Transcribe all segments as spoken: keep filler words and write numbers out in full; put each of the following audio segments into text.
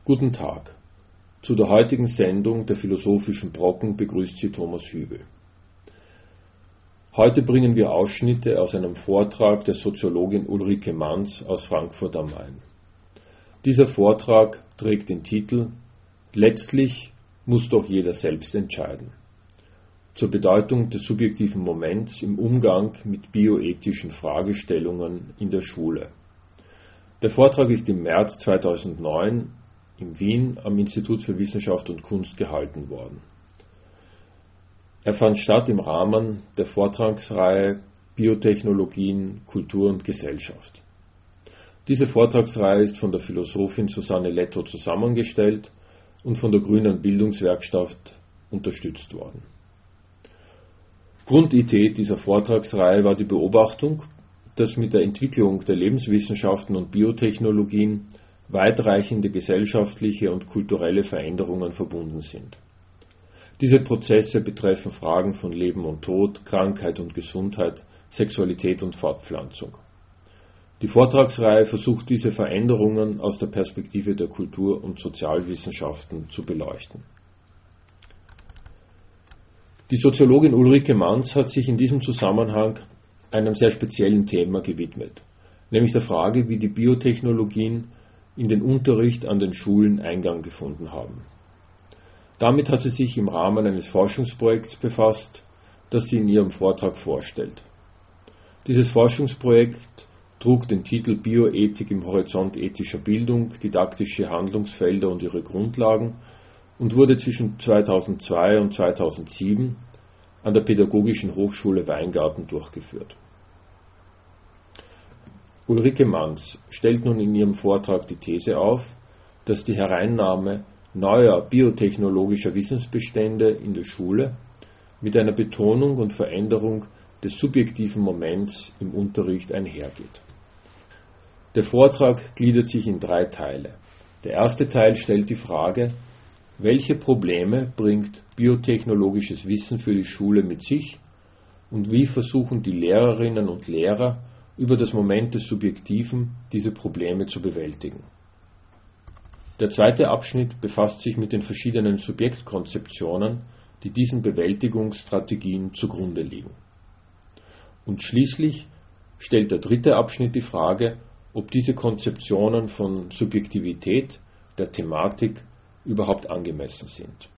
Guten Tag. Zu der heutigen Sendung der Philosophischen Brocken begrüßt Sie Thomas Hübel. Heute bringen wir Ausschnitte aus einem Vortrag der Soziologin Ulrike Manz aus Frankfurt am Main. Dieser Vortrag trägt den Titel »Letztlich muss doch jeder selbst entscheiden« zur Bedeutung des subjektiven Moments im Umgang mit bioethischen Fragestellungen in der Schule. Der Vortrag ist im März zweitausendneun in Wien am Institut für Wissenschaft und Kunst gehalten worden. Er fand statt im Rahmen der Vortragsreihe Biotechnologien, Kultur und Gesellschaft. Diese Vortragsreihe ist von der Philosophin Susanne Lettow zusammengestellt und von der Grünen Bildungswerkstatt unterstützt worden. Grundidee dieser Vortragsreihe war die Beobachtung, dass mit der Entwicklung der Lebenswissenschaften und Biotechnologien weitreichende gesellschaftliche und kulturelle Veränderungen verbunden sind. Diese Prozesse betreffen Fragen von Leben und Tod, Krankheit und Gesundheit, Sexualität und Fortpflanzung. Die Vortragsreihe versucht, diese Veränderungen aus der Perspektive der Kultur- und Sozialwissenschaften zu beleuchten. Die Soziologin Ulrike Manz hat sich in diesem Zusammenhang einem sehr speziellen Thema gewidmet, nämlich der Frage, wie die Biotechnologien in den Unterricht an den Schulen Eingang gefunden haben. Damit hat sie sich im Rahmen eines Forschungsprojekts befasst, das sie in ihrem Vortrag vorstellt. Dieses Forschungsprojekt trug den Titel Bioethik im Horizont ethischer Bildung, didaktische Handlungsfelder und ihre Grundlagen und wurde zwischen zweitausendzwei und zweitausendsieben an der Pädagogischen Hochschule Weingarten durchgeführt. Ulrike Manz stellt nun in ihrem Vortrag die These auf, dass die Hereinnahme neuer biotechnologischer Wissensbestände in der Schule mit einer Betonung und Veränderung des subjektiven Moments im Unterricht einhergeht. Der Vortrag gliedert sich in drei Teile. Der erste Teil stellt die Frage, welche Probleme bringt biotechnologisches Wissen für die Schule mit sich und wie versuchen die Lehrerinnen und Lehrer über das Moment des Subjektiven diese Probleme zu bewältigen. Der zweite Abschnitt befasst sich mit den verschiedenen Subjektkonzeptionen, die diesen Bewältigungsstrategien zugrunde liegen. Und schließlich stellt der dritte Abschnitt die Frage, ob diese Konzeptionen von Subjektivität, der Thematik, überhaupt angemessen sind.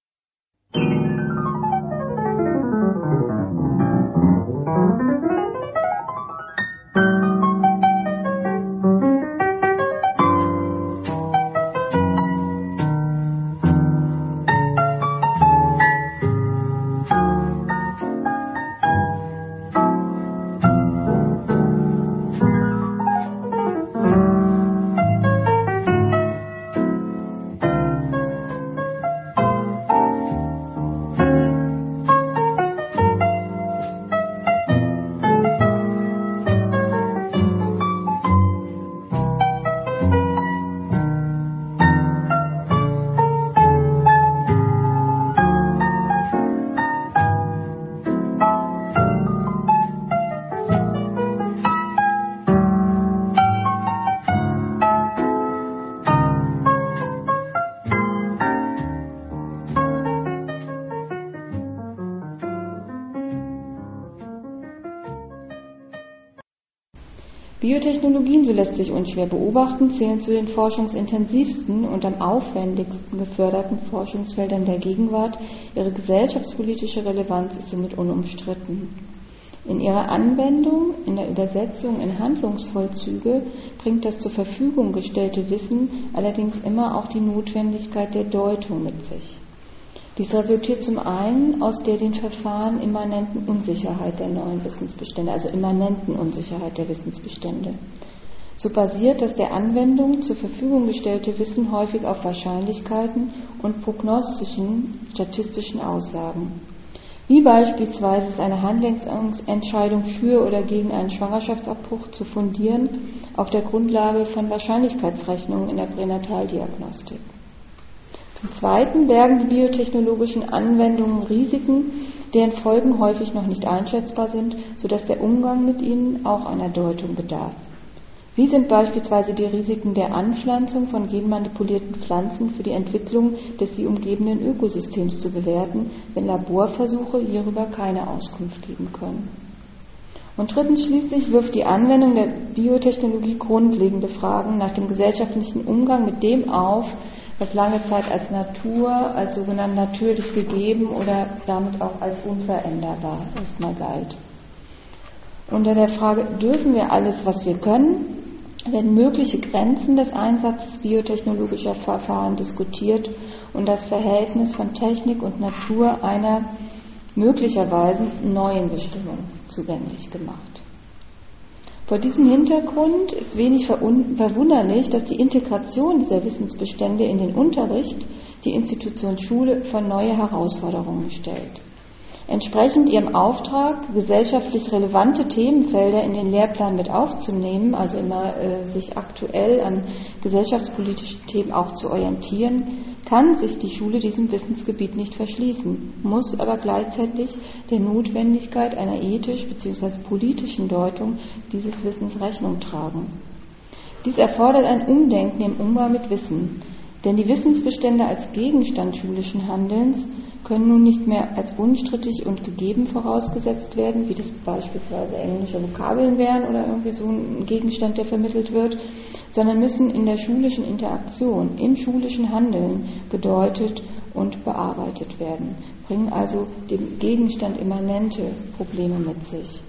Biotechnologien, so lässt sich unschwer beobachten, zählen zu den forschungsintensivsten und am aufwendigsten geförderten Forschungsfeldern der Gegenwart. Ihre gesellschaftspolitische Relevanz ist somit unumstritten. In ihrer Anwendung, in der Übersetzung in Handlungsvollzüge bringt das zur Verfügung gestellte Wissen allerdings immer auch die Notwendigkeit der Deutung mit sich. Dies resultiert zum einen aus der den Verfahren immanenten Unsicherheit der neuen Wissensbestände, also immanenten Unsicherheit der Wissensbestände. So basiert das der Anwendung zur Verfügung gestellte Wissen häufig auf Wahrscheinlichkeiten und prognostischen, statistischen Aussagen. Wie beispielsweise ist eine Handlungsentscheidung für oder gegen einen Schwangerschaftsabbruch zu fundieren auf der Grundlage von Wahrscheinlichkeitsrechnungen in der Pränataldiagnostik. Zum Zweiten bergen die biotechnologischen Anwendungen Risiken, deren Folgen häufig noch nicht einschätzbar sind, sodass der Umgang mit ihnen auch einer Deutung bedarf. Wie sind beispielsweise die Risiken der Anpflanzung von genmanipulierten Pflanzen für die Entwicklung des sie umgebenden Ökosystems zu bewerten, wenn Laborversuche hierüber keine Auskunft geben können? Und drittens schließlich wirft die Anwendung der Biotechnologie grundlegende Fragen nach dem gesellschaftlichen Umgang mit dem auf, was lange Zeit als Natur, als sogenannt natürlich gegeben oder damit auch als unveränderbar erstmal galt. Unter der Frage, dürfen wir alles, was wir können, werden mögliche Grenzen des Einsatzes biotechnologischer Verfahren diskutiert und das Verhältnis von Technik und Natur einer möglicherweise neuen Bestimmung zugänglich gemacht. Vor diesem Hintergrund ist wenig verwunderlich, dass die Integration dieser Wissensbestände in den Unterricht die Institution Schule vor neue Herausforderungen stellt. Entsprechend ihrem Auftrag, gesellschaftlich relevante Themenfelder in den Lehrplan mit aufzunehmen, also immer äh, sich aktuell an gesellschaftspolitischen Themen auch zu orientieren, kann sich die Schule diesem Wissensgebiet nicht verschließen, muss aber gleichzeitig der Notwendigkeit einer ethisch bzw. politischen Deutung dieses Wissens Rechnung tragen. Dies erfordert ein Umdenken im Umgang mit Wissen, denn die Wissensbestände als Gegenstand schulischen Handelns können nun nicht mehr als unstrittig und gegeben vorausgesetzt werden, wie das beispielsweise englische Vokabeln wären oder irgendwie so ein Gegenstand, der vermittelt wird, sondern müssen in der schulischen Interaktion, im schulischen Handeln gedeutet und bearbeitet werden, bringen also dem Gegenstand immanente Probleme mit sich.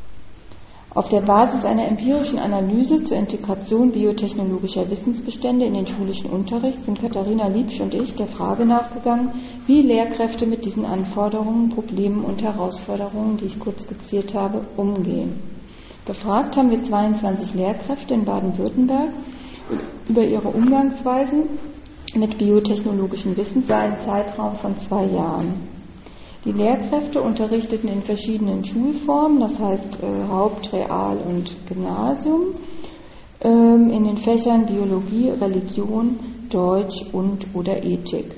Auf der Basis einer empirischen Analyse zur Integration biotechnologischer Wissensbestände in den schulischen Unterricht sind Katharina Liebsch und ich der Frage nachgegangen, wie Lehrkräfte mit diesen Anforderungen, Problemen und Herausforderungen, die ich kurz skizziert habe, umgehen. Befragt haben wir zweiundzwanzig Lehrkräfte in Baden-Württemberg über ihre Umgangsweisen mit biotechnologischen Wissen für einen Zeitraum von zwei Jahren. Die Lehrkräfte unterrichteten in verschiedenen Schulformen, das heißt äh, Haupt-, Real- und Gymnasium, ähm, in den Fächern Biologie, Religion, Deutsch und oder Ethik.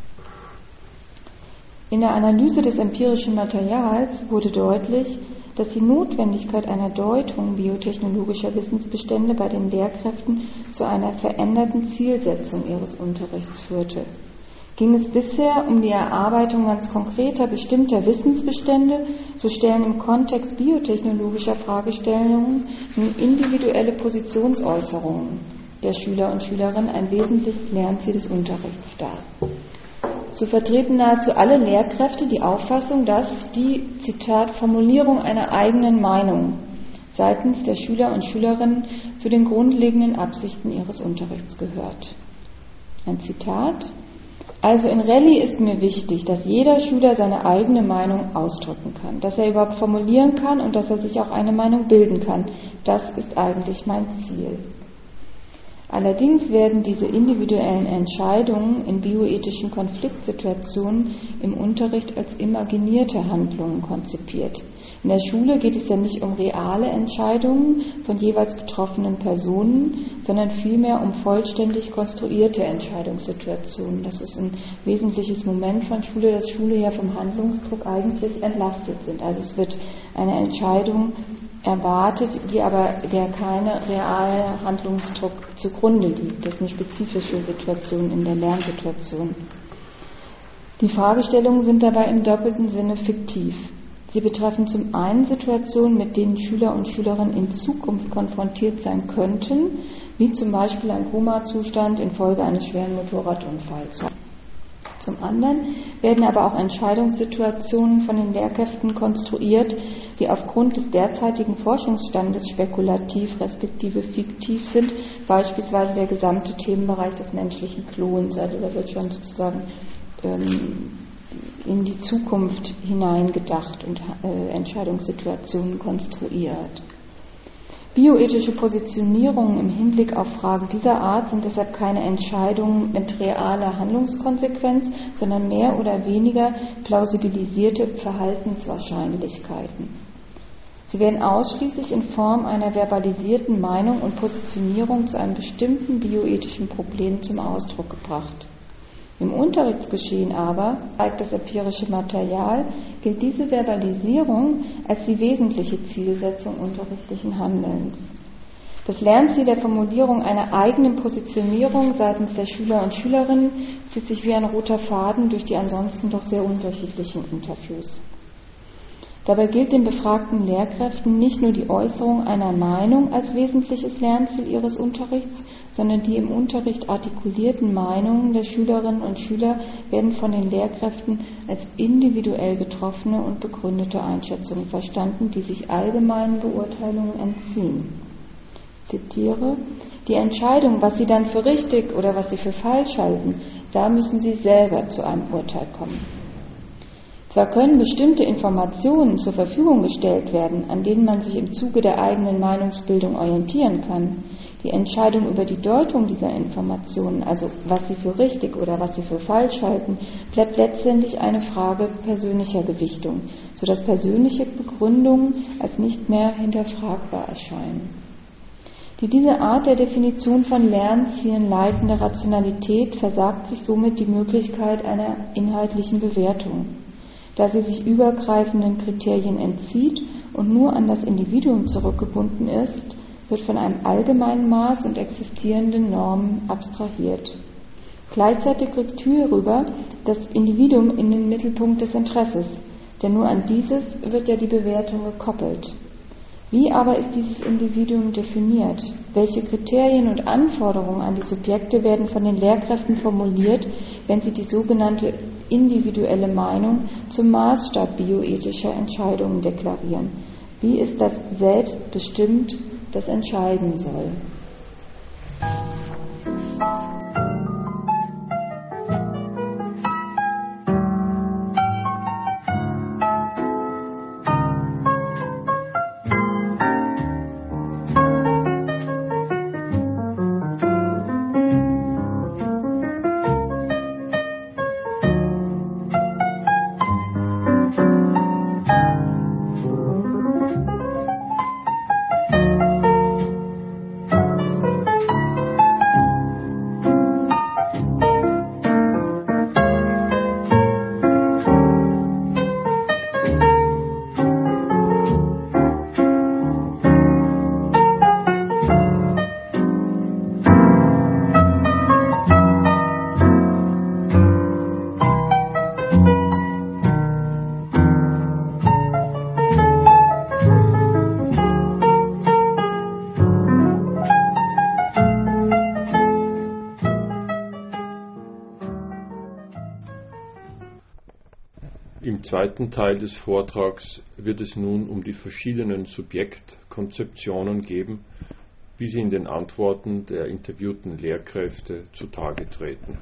In der Analyse des empirischen Materials wurde deutlich, dass die Notwendigkeit einer Deutung biotechnologischer Wissensbestände bei den Lehrkräften zu einer veränderten Zielsetzung ihres Unterrichts führte. Ging es bisher um die Erarbeitung ganz konkreter, bestimmter Wissensbestände, so stellen im Kontext biotechnologischer Fragestellungen nun individuelle Positionsäußerungen der Schüler und Schülerinnen ein wesentliches Lernziel des Unterrichts dar. So vertreten nahezu alle Lehrkräfte die Auffassung, dass die, Zitat, Formulierung einer eigenen Meinung seitens der Schüler und Schülerinnen zu den grundlegenden Absichten ihres Unterrichts gehört. Ein Zitat: Also in Rallye ist mir wichtig, dass jeder Schüler seine eigene Meinung ausdrücken kann, dass er überhaupt formulieren kann und dass er sich auch eine Meinung bilden kann. Das ist eigentlich mein Ziel. Allerdings werden diese individuellen Entscheidungen in bioethischen Konfliktsituationen im Unterricht als imaginierte Handlungen konzipiert. In der Schule geht es ja nicht um reale Entscheidungen von jeweils betroffenen Personen, sondern vielmehr um vollständig konstruierte Entscheidungssituationen. Das ist ein wesentliches Moment von Schule, dass Schule ja vom Handlungsdruck eigentlich entlastet sind. Also es wird eine Entscheidung erwartet, die aber der keine reale Handlungsdruck zugrunde liegt. Das ist eine spezifische Situation in der Lernsituation. Die Fragestellungen sind dabei im doppelten Sinne fiktiv. Sie betreffen zum einen Situationen, mit denen Schüler und Schülerinnen in Zukunft konfrontiert sein könnten, wie zum Beispiel ein Koma-Zustand infolge eines schweren Motorradunfalls. Zum anderen werden aber auch Entscheidungssituationen von den Lehrkräften konstruiert, die aufgrund des derzeitigen Forschungsstandes spekulativ respektive fiktiv sind, beispielsweise der gesamte Themenbereich des menschlichen Klons. Also da wird schon sozusagen ähm, in die Zukunft hineingedacht und äh, Entscheidungssituationen konstruiert. Bioethische Positionierungen im Hinblick auf Fragen dieser Art sind deshalb keine Entscheidungen mit realer Handlungskonsequenz, sondern mehr oder weniger plausibilisierte Verhaltenswahrscheinlichkeiten. Sie werden ausschließlich in Form einer verbalisierten Meinung und Positionierung zu einem bestimmten bioethischen Problem zum Ausdruck gebracht. Im Unterrichtsgeschehen aber, zeigt das empirische Material, gilt diese Verbalisierung als die wesentliche Zielsetzung unterrichtlichen Handelns. Das Lernziel der Formulierung einer eigenen Positionierung seitens der Schüler und Schülerinnen zieht sich wie ein roter Faden durch die ansonsten doch sehr unterschiedlichen Interviews. Dabei gilt den befragten Lehrkräften nicht nur die Äußerung einer Meinung als wesentliches Lernziel ihres Unterrichts, sondern die im Unterricht artikulierten Meinungen der Schülerinnen und Schüler werden von den Lehrkräften als individuell getroffene und begründete Einschätzungen verstanden, die sich allgemeinen Beurteilungen entziehen. Ich zitiere: Die Entscheidung, was Sie dann für richtig oder was Sie für falsch halten, da müssen Sie selber zu einem Urteil kommen. Zwar können bestimmte Informationen zur Verfügung gestellt werden, an denen man sich im Zuge der eigenen Meinungsbildung orientieren kann. Die Entscheidung über die Deutung dieser Informationen, also was sie für richtig oder was sie für falsch halten, bleibt letztendlich eine Frage persönlicher Gewichtung, sodass persönliche Begründungen als nicht mehr hinterfragbar erscheinen. Die diese Art der Definition von Lernzielen leitende Rationalität versagt sich somit die Möglichkeit einer inhaltlichen Bewertung, da sie sich übergreifenden Kriterien entzieht und nur an das Individuum zurückgebunden ist, wird von einem allgemeinen Maß und existierenden Normen abstrahiert. Gleichzeitig rückt hierüber das Individuum in den Mittelpunkt des Interesses, denn nur an dieses wird ja die Bewertung gekoppelt. Wie aber ist dieses Individuum definiert? Welche Kriterien und Anforderungen an die Subjekte werden von den Lehrkräften formuliert, wenn sie die sogenannte individuelle Meinung zum Maßstab bioethischer Entscheidungen deklarieren? Wie ist das Selbst bestimmt, das entscheiden soll? Im zweiten Teil des Vortrags wird es nun um die verschiedenen Subjektkonzeptionen gehen, wie sie in den Antworten der interviewten Lehrkräfte zutage treten.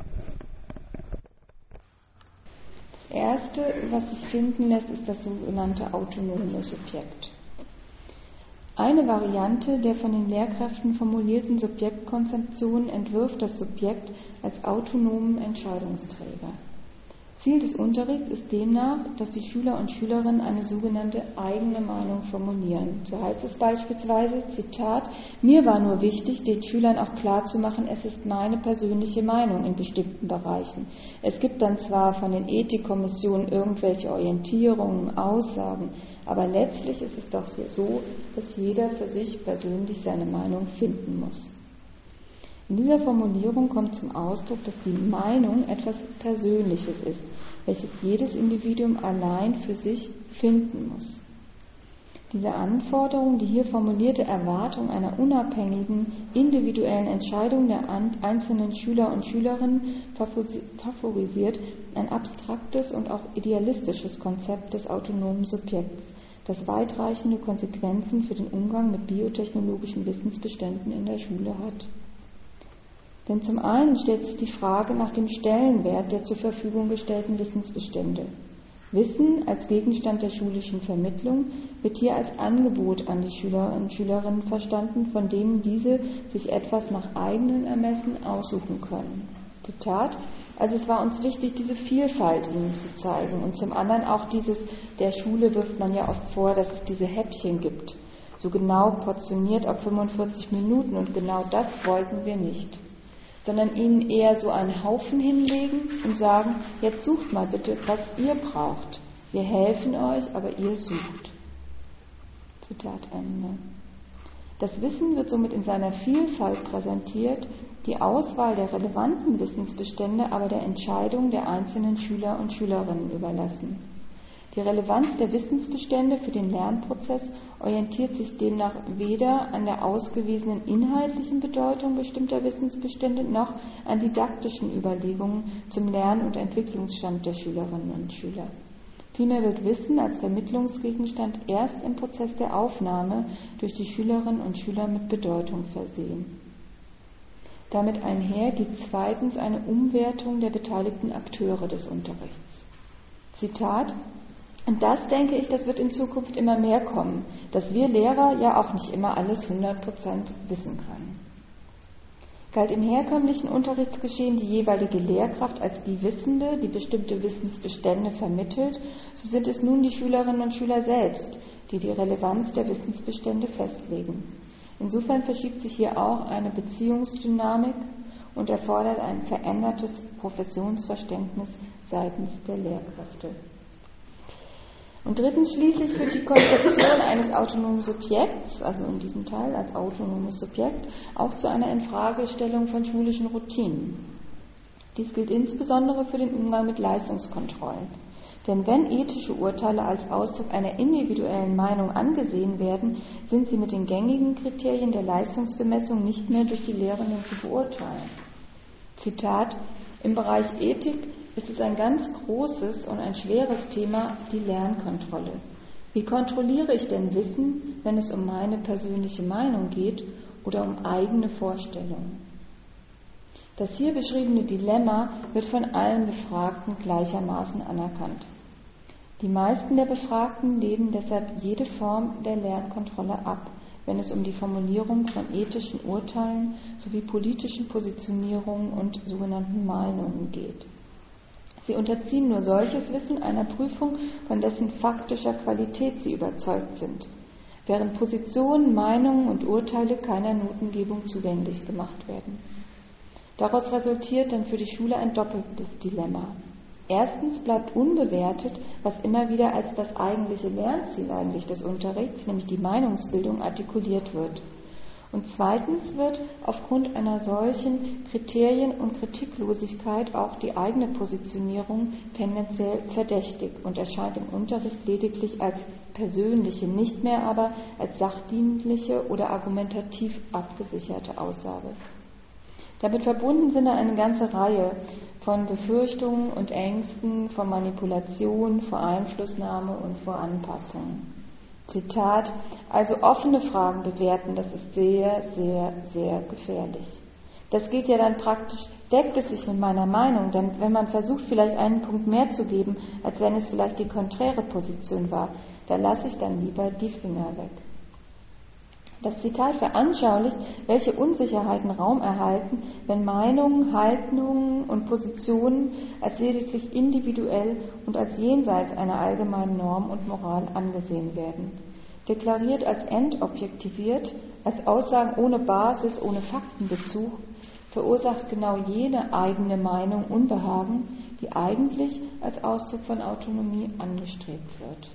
Das Erste, was sich finden lässt, ist das sogenannte autonome Subjekt. Eine Variante der von den Lehrkräften formulierten Subjektkonzeption entwirft das Subjekt als autonomen Entscheidungsträger. Ziel des Unterrichts ist demnach, dass die Schüler und Schülerinnen eine sogenannte eigene Meinung formulieren. So heißt es beispielsweise, Zitat: Mir war nur wichtig, den Schülern auch klarzumachen, es ist meine persönliche Meinung in bestimmten Bereichen. Es gibt dann zwar von den Ethikkommissionen irgendwelche Orientierungen, Aussagen, aber letztlich ist es doch so, dass jeder für sich persönlich seine Meinung finden muss. In dieser Formulierung kommt zum Ausdruck, dass die Meinung etwas Persönliches ist, welches jedes Individuum allein für sich finden muss. Diese Anforderung, die hier formulierte Erwartung einer unabhängigen, individuellen Entscheidung der einzelnen Schüler und Schülerinnen favorisiert ein abstraktes und auch idealistisches Konzept des autonomen Subjekts, das weitreichende Konsequenzen für den Umgang mit biotechnologischen Wissensbeständen in der Schule hat. Denn zum einen stellt sich die Frage nach dem Stellenwert der zur Verfügung gestellten Wissensbestände. Wissen als Gegenstand der schulischen Vermittlung wird hier als Angebot an die Schüler und Schülerinnen verstanden, von dem diese sich etwas nach eigenen Ermessen aussuchen können. Zitat: Also es war uns wichtig, diese Vielfalt ihnen zu zeigen, und zum anderen auch dieses, der Schule wirft man ja oft vor, dass es diese Häppchen gibt, so genau portioniert auf fünfundvierzig Minuten, und genau das wollten wir nicht. Sondern ihnen eher so einen Haufen hinlegen und sagen, jetzt sucht mal bitte, was ihr braucht. Wir helfen euch, aber ihr sucht. Zitat Ende. Das Wissen wird somit in seiner Vielfalt präsentiert, die Auswahl der relevanten Wissensbestände aber der Entscheidung der einzelnen Schüler und Schülerinnen überlassen. Die Relevanz der Wissensbestände für den Lernprozess orientiert sich demnach weder an der ausgewiesenen inhaltlichen Bedeutung bestimmter Wissensbestände noch an didaktischen Überlegungen zum Lern- und Entwicklungsstand der Schülerinnen und Schüler. Vielmehr wird Wissen als Vermittlungsgegenstand erst im Prozess der Aufnahme durch die Schülerinnen und Schüler mit Bedeutung versehen. Damit einher geht zweitens eine Umwertung der beteiligten Akteure des Unterrichts. Zitat: Und das, denke ich, das wird in Zukunft immer mehr kommen, dass wir Lehrer ja auch nicht immer alles hundert Prozent wissen können. Galt im herkömmlichen Unterrichtsgeschehen die jeweilige Lehrkraft als die Wissende, die bestimmte Wissensbestände vermittelt, so sind es nun die Schülerinnen und Schüler selbst, die die Relevanz der Wissensbestände festlegen. Insofern verschiebt sich hier auch eine Beziehungsdynamik und erfordert ein verändertes Professionsverständnis seitens der Lehrkräfte. Und drittens schließlich führt die Konzeption eines autonomen Subjekts, also in diesem Teil als autonomes Subjekt, auch zu einer Infragestellung von schulischen Routinen. Dies gilt insbesondere für den Umgang mit Leistungskontrollen. Denn wenn ethische Urteile als Ausdruck einer individuellen Meinung angesehen werden, sind sie mit den gängigen Kriterien der Leistungsbemessung nicht mehr durch die Lehrenden zu beurteilen. Zitat: Im Bereich Ethik ist es ein ganz großes und ein schweres Thema, die Lernkontrolle. Wie kontrolliere ich denn Wissen, wenn es um meine persönliche Meinung geht oder um eigene Vorstellungen? Das hier beschriebene Dilemma wird von allen Befragten gleichermaßen anerkannt. Die meisten der Befragten lehnen deshalb jede Form der Lernkontrolle ab, wenn es um die Formulierung von ethischen Urteilen sowie politischen Positionierungen und sogenannten Meinungen geht. Sie unterziehen nur solches Wissen einer Prüfung, von dessen faktischer Qualität sie überzeugt sind, während Positionen, Meinungen und Urteile keiner Notengebung zugänglich gemacht werden. Daraus resultiert dann für die Schule ein doppeltes Dilemma. Erstens bleibt unbewertet, was immer wieder als das eigentliche Lernziel eigentlich des Unterrichts, nämlich die Meinungsbildung, artikuliert wird. Und zweitens wird aufgrund einer solchen Kriterien- und Kritiklosigkeit auch die eigene Positionierung tendenziell verdächtig und erscheint im Unterricht lediglich als persönliche, nicht mehr aber als sachdienliche oder argumentativ abgesicherte Aussage. Damit verbunden sind eine ganze Reihe von Befürchtungen und Ängsten vor Manipulation, vor Einflussnahme und vor Anpassung. Zitat: Also offene Fragen bewerten, das ist sehr, sehr, sehr gefährlich. Das geht ja dann praktisch, deckt es sich mit meiner Meinung, denn wenn man versucht, vielleicht einen Punkt mehr zu geben, als wenn es vielleicht die konträre Position war, da lasse ich dann lieber die Finger weg. Das Zitat veranschaulicht, welche Unsicherheiten Raum erhalten, wenn Meinungen, Haltungen und Positionen als lediglich individuell und als jenseits einer allgemeinen Norm und Moral angesehen werden. Deklariert als entobjektiviert, als Aussagen ohne Basis, ohne Faktenbezug, verursacht genau jene eigene Meinung Unbehagen, die eigentlich als Ausdruck von Autonomie angestrebt wird.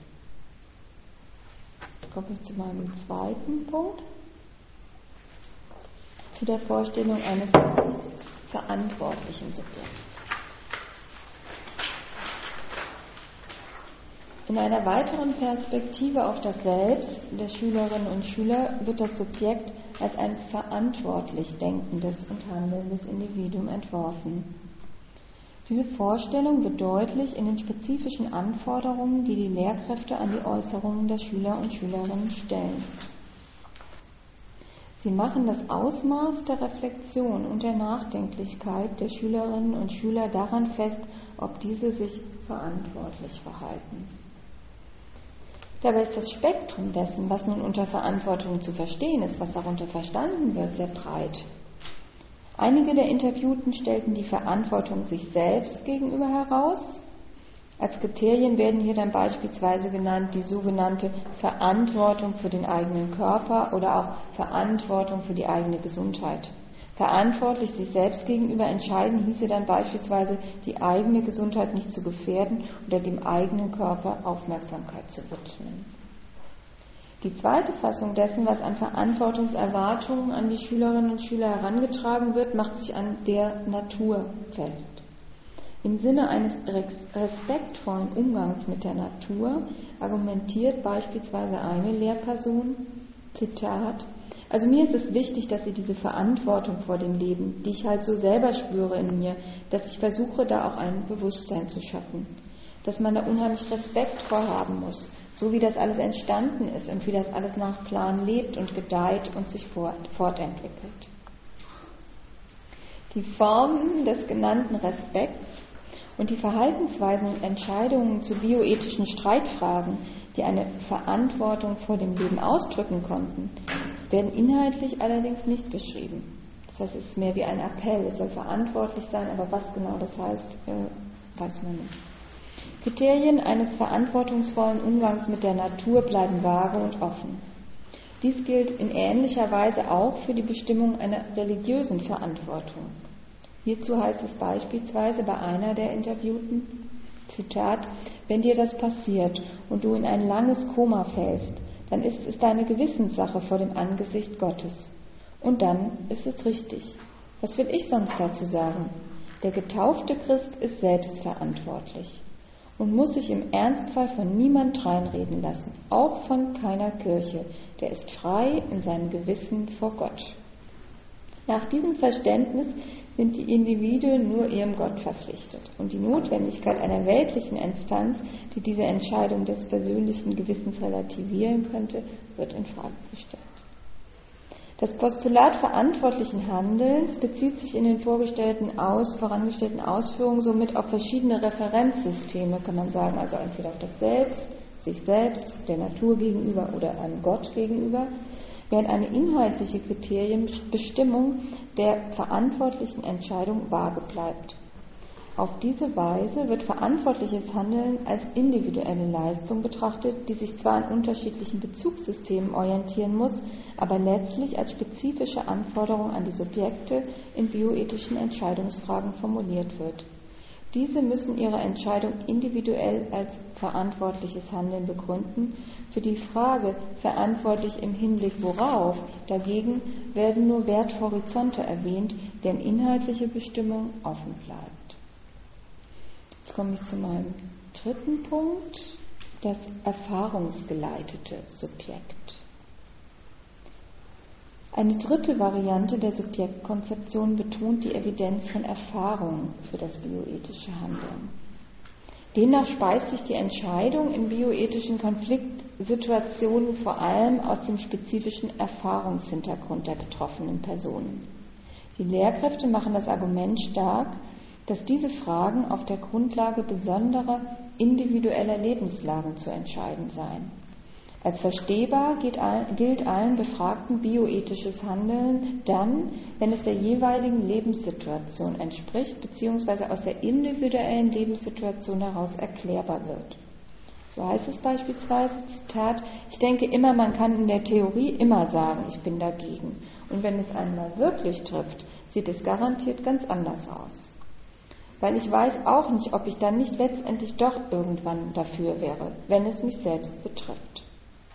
Komme ich zu meinem zweiten Punkt, zu der Vorstellung eines verantwortlichen Subjekts. In einer weiteren Perspektive auf das Selbst der Schülerinnen und Schüler wird das Subjekt als ein verantwortlich denkendes und handelndes Individuum entworfen. Diese Vorstellung wird deutlich in den spezifischen Anforderungen, die die Lehrkräfte an die Äußerungen der Schüler und Schülerinnen stellen. Sie machen das Ausmaß der Reflexion und der Nachdenklichkeit der Schülerinnen und Schüler daran fest, ob diese sich verantwortlich verhalten. Dabei ist das Spektrum dessen, was nun unter Verantwortung zu verstehen ist, was darunter verstanden wird, sehr breit. Einige der Interviewten stellten die Verantwortung sich selbst gegenüber heraus. Als Kriterien werden hier dann beispielsweise genannt die sogenannte Verantwortung für den eigenen Körper oder auch Verantwortung für die eigene Gesundheit. Verantwortlich sich selbst gegenüber entscheiden hieße dann beispielsweise, die eigene Gesundheit nicht zu gefährden oder dem eigenen Körper Aufmerksamkeit zu widmen. Die zweite Fassung dessen, was an Verantwortungserwartungen an die Schülerinnen und Schüler herangetragen wird, macht sich an der Natur fest. Im Sinne eines respektvollen Umgangs mit der Natur argumentiert beispielsweise eine Lehrperson, Zitat, also mir ist es wichtig, dass Sie diese Verantwortung vor dem Leben, die ich halt so selber spüre in mir, dass ich versuche, da auch ein Bewusstsein zu schaffen. Dass man da unheimlich Respekt vorhaben muss, so wie das alles entstanden ist und wie das alles nach Plan lebt und gedeiht und sich fortentwickelt. Die Formen des genannten Respekts und die Verhaltensweisen und Entscheidungen zu bioethischen Streitfragen, die eine Verantwortung vor dem Leben ausdrücken konnten, werden inhaltlich allerdings nicht beschrieben. Das heißt, es ist mehr wie ein Appell, es soll verantwortlich sein, aber was genau das heißt, äh, weiß man nicht. Kriterien eines verantwortungsvollen Umgangs mit der Natur bleiben vage und offen. Dies gilt in ähnlicher Weise auch für die Bestimmung einer religiösen Verantwortung. Hierzu heißt es beispielsweise bei einer der Interviewten, Zitat, wenn dir das passiert und du in ein langes Koma fällst, dann ist es deine Gewissenssache vor dem Angesicht Gottes. Und dann ist es richtig. Was will ich sonst dazu sagen? Der getaufte Christ ist selbstverantwortlich und muss sich im Ernstfall von niemand reinreden lassen, auch von keiner Kirche. Der ist frei in seinem Gewissen vor Gott. Nach diesem Verständnis sind die Individuen nur ihrem Gott verpflichtet und die Notwendigkeit einer weltlichen Instanz, die diese Entscheidung des persönlichen Gewissens relativieren könnte, wird in Frage gestellt. Das Postulat verantwortlichen Handelns bezieht sich in den vorgestellten aus, vorangestellten Ausführungen somit auf verschiedene Referenzsysteme, kann man sagen, also entweder auf das Selbst, sich selbst, der Natur gegenüber oder einem Gott gegenüber, während eine inhaltliche Kriterienbestimmung der verantwortlichen Entscheidung vage bleibt. Auf diese Weise wird verantwortliches Handeln als individuelle Leistung betrachtet, die sich zwar an unterschiedlichen Bezugssystemen orientieren muss, aber letztlich als spezifische Anforderung an die Subjekte in bioethischen Entscheidungsfragen formuliert wird. Diese müssen ihre Entscheidung individuell als verantwortliches Handeln begründen. Für die Frage, verantwortlich im Hinblick worauf, dagegen werden nur Werthorizonte erwähnt, deren inhaltliche Bestimmung offen bleibt. Jetzt komme ich zu meinem dritten Punkt, das erfahrungsgeleitete Subjekt. Eine dritte Variante der Subjektkonzeption betont die Evidenz von Erfahrung für das bioethische Handeln. Demnach speist sich die Entscheidung in bioethischen Konfliktsituationen vor allem aus dem spezifischen Erfahrungshintergrund der betroffenen Personen. Die Lehrkräfte machen das Argument stark, dass diese Fragen auf der Grundlage besonderer individueller Lebenslagen zu entscheiden seien. Als verstehbar gilt allen Befragten bioethisches Handeln dann, wenn es der jeweiligen Lebenssituation entspricht bzw. aus der individuellen Lebenssituation heraus erklärbar wird. So heißt es beispielsweise, Zitat, ich denke immer, man kann in der Theorie immer sagen, ich bin dagegen. Und wenn es einmal wirklich trifft, sieht es garantiert ganz anders aus. Weil ich weiß auch nicht, ob ich dann nicht letztendlich doch irgendwann dafür wäre, wenn es mich selbst betrifft.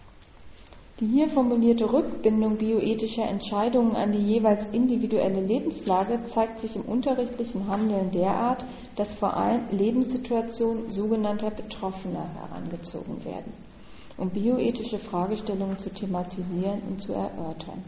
Die hier formulierte Rückbindung bioethischer Entscheidungen an die jeweils individuelle Lebenslage zeigt sich im unterrichtlichen Handeln derart, dass vor allem Lebenssituationen sogenannter Betroffener herangezogen werden, um bioethische Fragestellungen zu thematisieren und zu erörtern.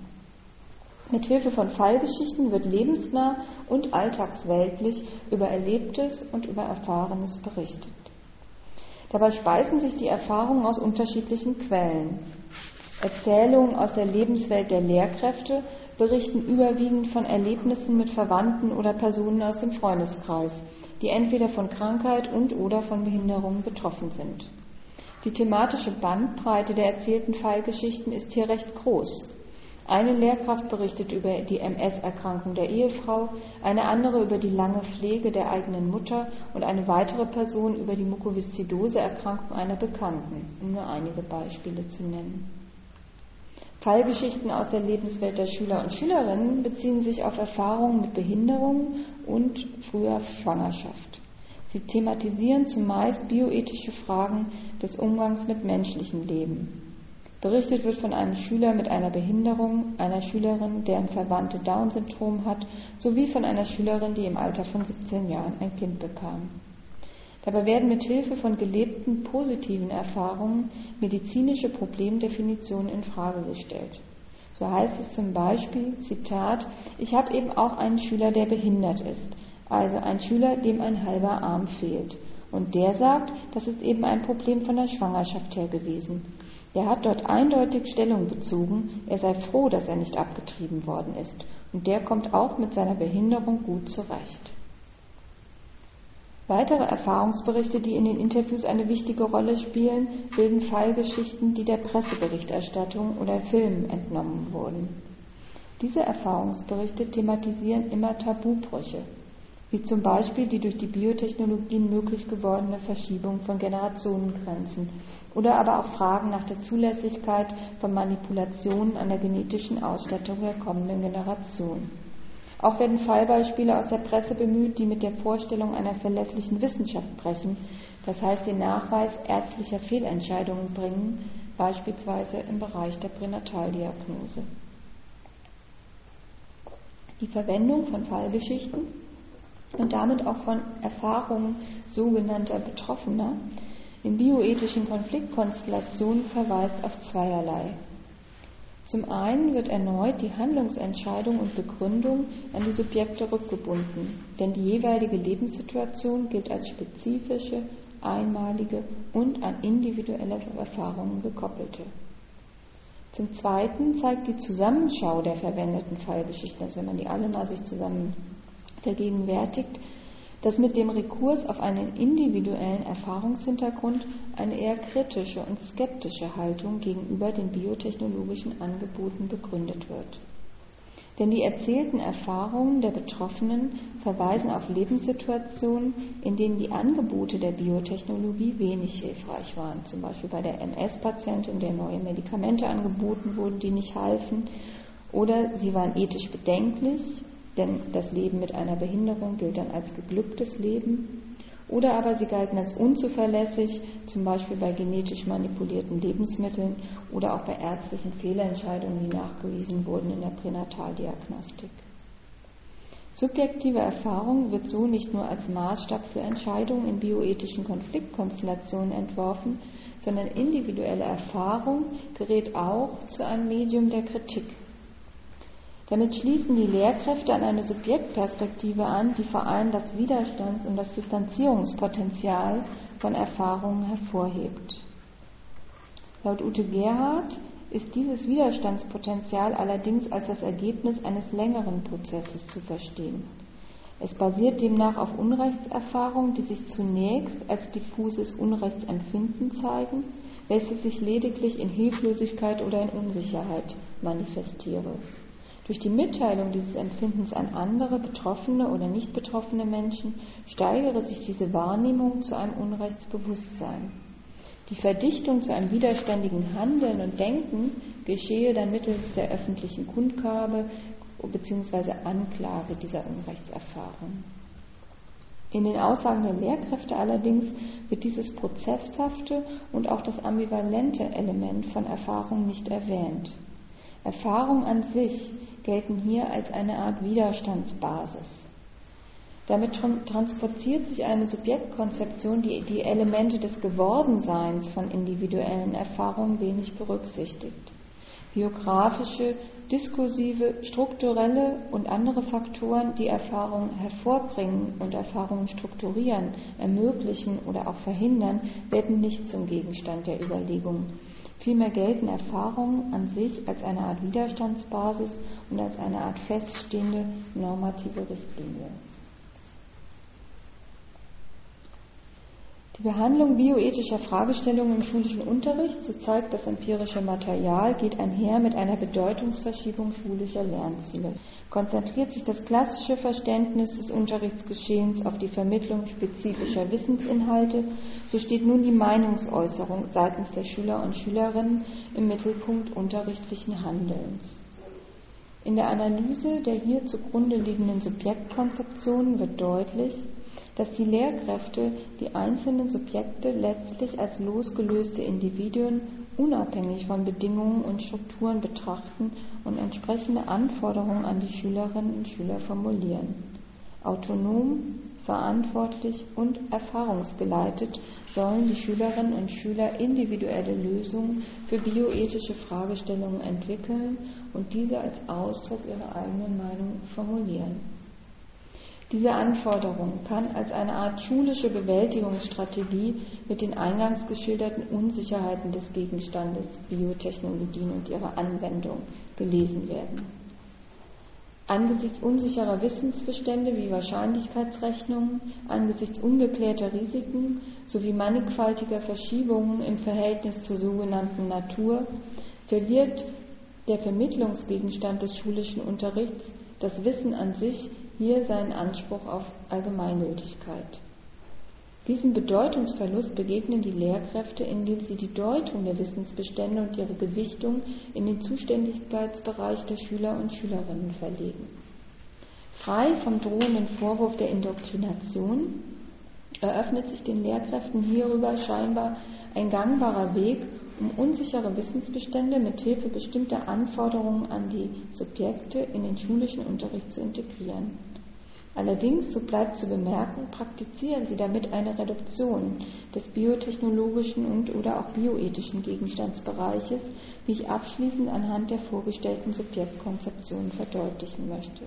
Mit Hilfe von Fallgeschichten wird lebensnah und alltagsweltlich über Erlebtes und über Erfahrenes berichtet. Dabei speisen sich die Erfahrungen aus unterschiedlichen Quellen. Erzählungen aus der Lebenswelt der Lehrkräfte berichten überwiegend von Erlebnissen mit Verwandten oder Personen aus dem Freundeskreis, die entweder von Krankheit und oder von Behinderungen betroffen sind. Die thematische Bandbreite der erzählten Fallgeschichten ist hier recht groß. Eine Lehrkraft berichtet über die M S-Erkrankung der Ehefrau, eine andere über die lange Pflege der eigenen Mutter und eine weitere Person über die Mukoviszidose-Erkrankung einer Bekannten, um nur einige Beispiele zu nennen. Fallgeschichten aus der Lebenswelt der Schüler und Schülerinnen beziehen sich auf Erfahrungen mit Behinderungen und früher Schwangerschaft. Sie thematisieren zumeist bioethische Fragen des Umgangs mit menschlichem Leben. Berichtet wird von einem Schüler mit einer Behinderung, einer Schülerin, deren Verwandte Down-Syndrom hat, sowie von einer Schülerin, die im Alter von siebzehn Jahren ein Kind bekam. Dabei werden mit Hilfe von gelebten positiven Erfahrungen medizinische Problemdefinitionen in Frage gestellt. So heißt es zum Beispiel, Zitat, ich habe eben auch einen Schüler, der behindert ist, also ein Schüler, dem ein halber Arm fehlt. Und der sagt, das ist eben ein Problem von der Schwangerschaft her gewesen. Er hat dort eindeutig Stellung bezogen, er sei froh, dass er nicht abgetrieben worden ist. Und der kommt auch mit seiner Behinderung gut zurecht. Weitere Erfahrungsberichte, die in den Interviews eine wichtige Rolle spielen, bilden Fallgeschichten, die der Presseberichterstattung oder Filmen entnommen wurden. Diese Erfahrungsberichte thematisieren immer Tabubrüche, wie zum Beispiel die durch die Biotechnologien möglich gewordene Verschiebung von Generationengrenzen oder aber auch Fragen nach der Zulässigkeit von Manipulationen an der genetischen Ausstattung der kommenden Generation. Auch werden Fallbeispiele aus der Presse bemüht, die mit der Vorstellung einer verlässlichen Wissenschaft brechen, das heißt den Nachweis ärztlicher Fehlentscheidungen bringen, beispielsweise im Bereich der Pränataldiagnose. Die Verwendung von Fallgeschichten und damit auch von Erfahrungen sogenannter Betroffener in bioethischen Konfliktkonstellationen verweist auf zweierlei. Zum einen wird erneut die Handlungsentscheidung und Begründung an die Subjekte rückgebunden, denn die jeweilige Lebenssituation gilt als spezifische, einmalige und an individuelle Erfahrungen gekoppelte. Zum Zweiten zeigt die Zusammenschau der verwendeten Fallgeschichten, also wenn man die alle mal sich zusammen vergegenwärtigt, dass mit dem Rekurs auf einen individuellen Erfahrungshintergrund eine eher kritische und skeptische Haltung gegenüber den biotechnologischen Angeboten begründet wird. Denn die erzählten Erfahrungen der Betroffenen verweisen auf Lebenssituationen, in denen die Angebote der Biotechnologie wenig hilfreich waren, zum Beispiel bei der M S-Patientin, der neue Medikamente angeboten wurden, die nicht halfen, oder sie waren ethisch bedenklich, denn das Leben mit einer Behinderung gilt dann als geglücktes Leben, oder aber sie galten als unzuverlässig, zum Beispiel bei genetisch manipulierten Lebensmitteln oder auch bei ärztlichen Fehlentscheidungen, die nachgewiesen wurden in der Pränataldiagnostik. Subjektive Erfahrung wird so nicht nur als Maßstab für Entscheidungen in bioethischen Konfliktkonstellationen entworfen, sondern individuelle Erfahrung gerät auch zu einem Medium der Kritik. Damit schließen die Lehrkräfte an eine Subjektperspektive an, die vor allem das Widerstands- und das Distanzierungspotenzial von Erfahrungen hervorhebt. Laut Ute Gerhardt ist dieses Widerstandspotenzial allerdings als das Ergebnis eines längeren Prozesses zu verstehen. Es basiert demnach auf Unrechtserfahrungen, die sich zunächst als diffuses Unrechtsempfinden zeigen, welches sich lediglich in Hilflosigkeit oder in Unsicherheit manifestiere. Durch die Mitteilung dieses Empfindens an andere, betroffene oder nicht betroffene Menschen steigere sich diese Wahrnehmung zu einem Unrechtsbewusstsein. Die Verdichtung zu einem widerständigen Handeln und Denken geschehe dann mittels der öffentlichen Kundgabe bzw. Anklage dieser Unrechtserfahrung. In den Aussagen der Lehrkräfte allerdings wird dieses prozesshafte und auch das ambivalente Element von Erfahrung nicht erwähnt. Erfahrung an sich gelten hier als eine Art Widerstandsbasis. Damit transportiert sich eine Subjektkonzeption, die die Elemente des Gewordenseins von individuellen Erfahrungen wenig berücksichtigt. Biografische, diskursive, strukturelle und andere Faktoren, die Erfahrungen hervorbringen und Erfahrungen strukturieren, ermöglichen oder auch verhindern, werden nicht zum Gegenstand der Überlegungen. Vielmehr gelten Erfahrungen an sich als eine Art Widerstandsbasis und als eine Art feststehende normative Richtlinie. Die Behandlung bioethischer Fragestellungen im schulischen Unterricht, so zeigt das empirische Material, geht einher mit einer Bedeutungsverschiebung schulischer Lernziele. Konzentriert sich das klassische Verständnis des Unterrichtsgeschehens auf die Vermittlung spezifischer Wissensinhalte, so steht nun die Meinungsäußerung seitens der Schüler und Schülerinnen im Mittelpunkt unterrichtlichen Handelns. In der Analyse der hier zugrunde liegenden Subjektkonzeptionen wird deutlich, dass die Lehrkräfte die einzelnen Subjekte letztlich als losgelöste Individuen unabhängig von Bedingungen und Strukturen betrachten und entsprechende Anforderungen an die Schülerinnen und Schüler formulieren. Autonom, verantwortlich und erfahrungsgeleitet sollen die Schülerinnen und Schüler individuelle Lösungen für bioethische Fragestellungen entwickeln und diese als Ausdruck ihrer eigenen Meinung formulieren. Diese Anforderung kann als eine Art schulische Bewältigungsstrategie mit den eingangs geschilderten Unsicherheiten des Gegenstandes Biotechnologien und ihrer Anwendung gelesen werden. Angesichts unsicherer Wissensbestände wie Wahrscheinlichkeitsrechnungen, angesichts ungeklärter Risiken sowie mannigfaltiger Verschiebungen im Verhältnis zur sogenannten Natur verliert der Vermittlungsgegenstand des schulischen Unterrichts, das Wissen an sich, hier seinen Anspruch auf Allgemeingültigkeit. Diesem Bedeutungsverlust begegnen die Lehrkräfte, indem sie die Deutung der Wissensbestände und ihre Gewichtung in den Zuständigkeitsbereich der Schüler und Schülerinnen verlegen. Frei vom drohenden Vorwurf der Indoktrination eröffnet sich den Lehrkräften hierüber scheinbar ein gangbarer Weg, um unsichere Wissensbestände mit Hilfe bestimmter Anforderungen an die Subjekte in den schulischen Unterricht zu integrieren. Allerdings, so bleibt zu bemerken, praktizieren sie damit eine Reduktion des biotechnologischen und oder auch bioethischen Gegenstandsbereiches, wie ich abschließend anhand der vorgestellten Subjektkonzeption verdeutlichen möchte.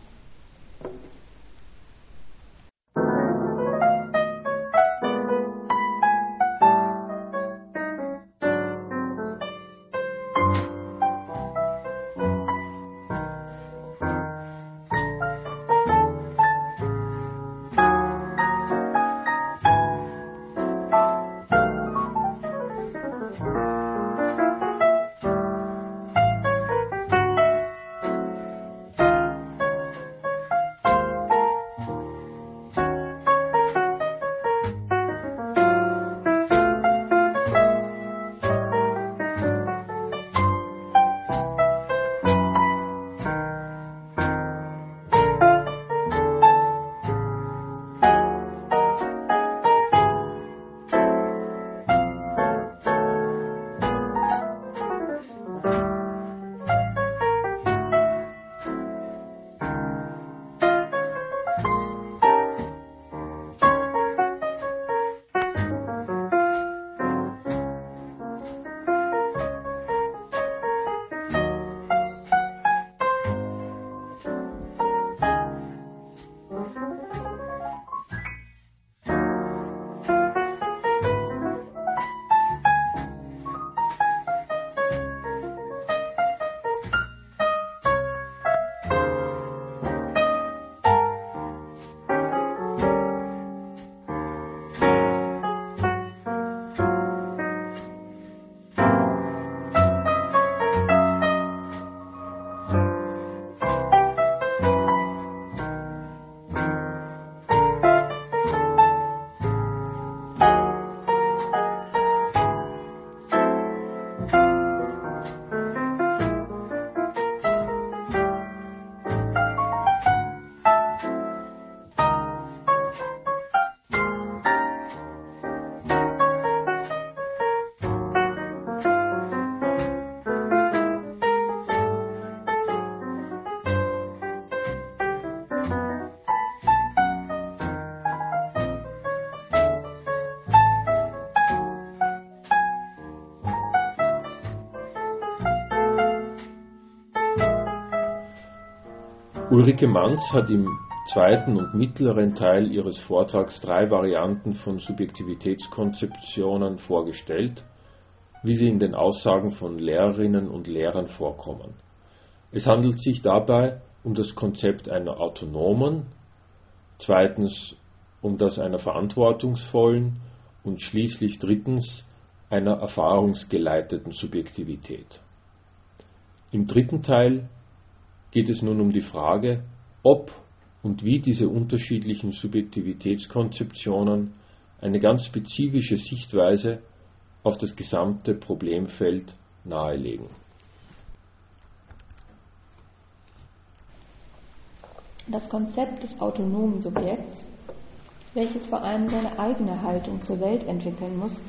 Ulrike Manz hat im zweiten und mittleren Teil ihres Vortrags drei Varianten von Subjektivitätskonzeptionen vorgestellt, wie sie in den Aussagen von Lehrerinnen und Lehrern vorkommen. Es handelt sich dabei um das Konzept einer autonomen, zweitens um das einer verantwortungsvollen und schließlich drittens einer erfahrungsgeleiteten Subjektivität. Im dritten Teil geht es nun um die Frage, ob und wie diese unterschiedlichen Subjektivitätskonzeptionen eine ganz spezifische Sichtweise auf das gesamte Problemfeld nahelegen. Das Konzept des autonomen Subjekts, welches vor allem seine eigene Haltung zur Welt entwickeln muss,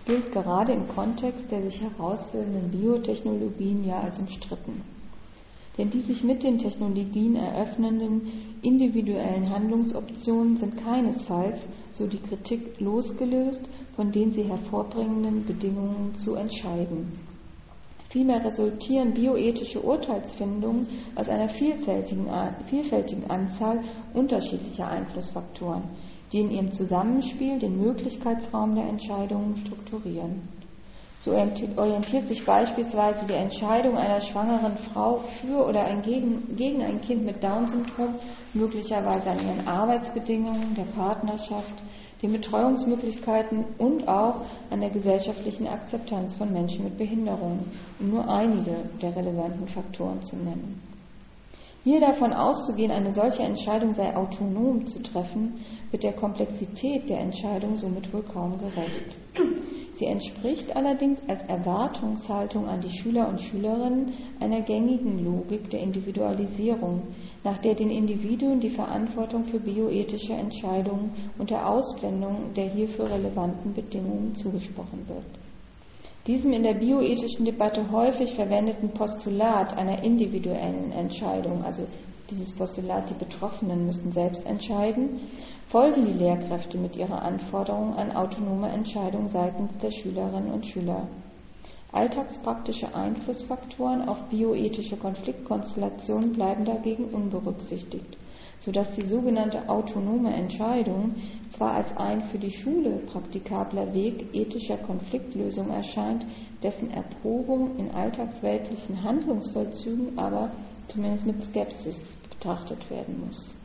gilt gerade im Kontext der sich herausbildenden Biotechnologien ja als umstritten. Denn die sich mit den Technologien eröffnenden individuellen Handlungsoptionen sind keinesfalls, so die Kritik, losgelöst von den sie hervorbringenden Bedingungen zu entscheiden. Vielmehr resultieren bioethische Urteilsfindungen aus einer vielfältigen, vielfältigen Anzahl unterschiedlicher Einflussfaktoren, die in ihrem Zusammenspiel den Möglichkeitsraum der Entscheidungen strukturieren. So orientiert sich beispielsweise die Entscheidung einer schwangeren Frau für oder ein gegen, gegen ein Kind mit Down-Syndrom möglicherweise an ihren Arbeitsbedingungen, der Partnerschaft, den Betreuungsmöglichkeiten und auch an der gesellschaftlichen Akzeptanz von Menschen mit Behinderungen, um nur einige der relevanten Faktoren zu nennen. Hier davon auszugehen, eine solche Entscheidung sei autonom zu treffen, wird der Komplexität der Entscheidung somit wohl kaum gerecht. Sie entspricht allerdings als Erwartungshaltung an die Schüler und Schülerinnen einer gängigen Logik der Individualisierung, nach der den Individuen die Verantwortung für bioethische Entscheidungen unter Ausblendung der hierfür relevanten Bedingungen zugesprochen wird. Diesem in der bioethischen Debatte häufig verwendeten Postulat einer individuellen Entscheidung, also dieses Postulat, die Betroffenen müssen selbst entscheiden, folgen die Lehrkräfte mit ihrer Anforderung an autonome Entscheidungen seitens der Schülerinnen und Schüler. Alltagspraktische Einflussfaktoren auf bioethische Konfliktkonstellationen bleiben dagegen unberücksichtigt, sodass die sogenannte autonome Entscheidung zwar als ein für die Schule praktikabler Weg ethischer Konfliktlösung erscheint, dessen Erprobung in alltagsweltlichen Handlungsvollzügen aber zumindest mit Skepsis betrachtet werden muss.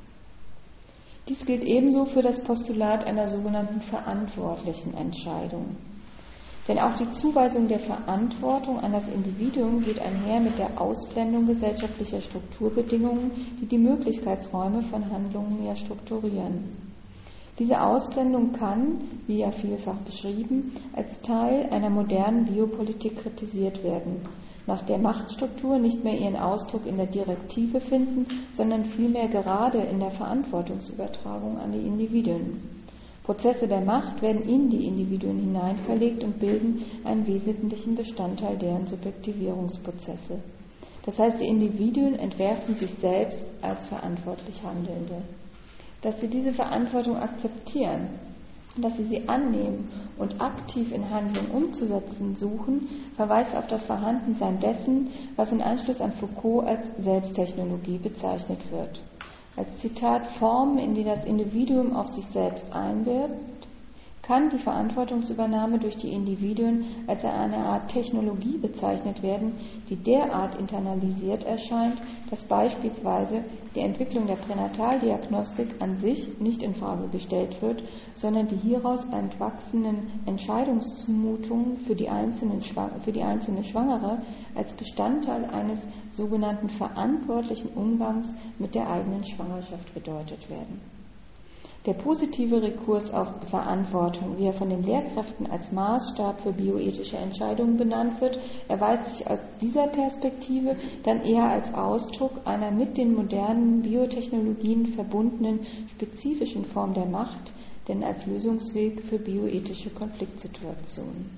Dies gilt ebenso für das Postulat einer sogenannten verantwortlichen Entscheidung. Denn auch die Zuweisung der Verantwortung an das Individuum geht einher mit der Ausblendung gesellschaftlicher Strukturbedingungen, die die Möglichkeitsräume von Handlungen ja strukturieren. Diese Ausblendung kann, wie ja vielfach beschrieben, als Teil einer modernen Biopolitik kritisiert werden, nach der Machtstrukturen nicht mehr ihren Ausdruck in der Direktive finden, sondern vielmehr gerade in der Verantwortungsübertragung an die Individuen. Prozesse der Macht werden in die Individuen hineinverlegt und bilden einen wesentlichen Bestandteil deren Subjektivierungsprozesse. Das heißt, die Individuen entwerfen sich selbst als verantwortlich Handelnde. Dass sie diese Verantwortung akzeptieren, dass sie sie annehmen und aktiv in Handlung umzusetzen suchen, verweist auf das Vorhandensein dessen, was in Anschluss an Foucault als Selbsttechnologie bezeichnet wird. Als Zitat Formen, in die das Individuum auf sich selbst einwirkt, kann die Verantwortungsübernahme durch die Individuen als eine Art Technologie bezeichnet werden, die derart internalisiert erscheint, dass beispielsweise die Entwicklung der Pränataldiagnostik an sich nicht in Frage gestellt wird, sondern die hieraus entwachsenen Entscheidungszumutungen für die, einzelnen, für die einzelne Schwangere als Bestandteil eines sogenannten verantwortlichen Umgangs mit der eigenen Schwangerschaft gedeutet werden. Der positive Rekurs auf Verantwortung, wie er von den Lehrkräften als Maßstab für bioethische Entscheidungen benannt wird, erweist sich aus dieser Perspektive dann eher als Ausdruck einer mit den modernen Biotechnologien verbundenen spezifischen Form der Macht, denn als Lösungsweg für bioethische Konfliktsituationen.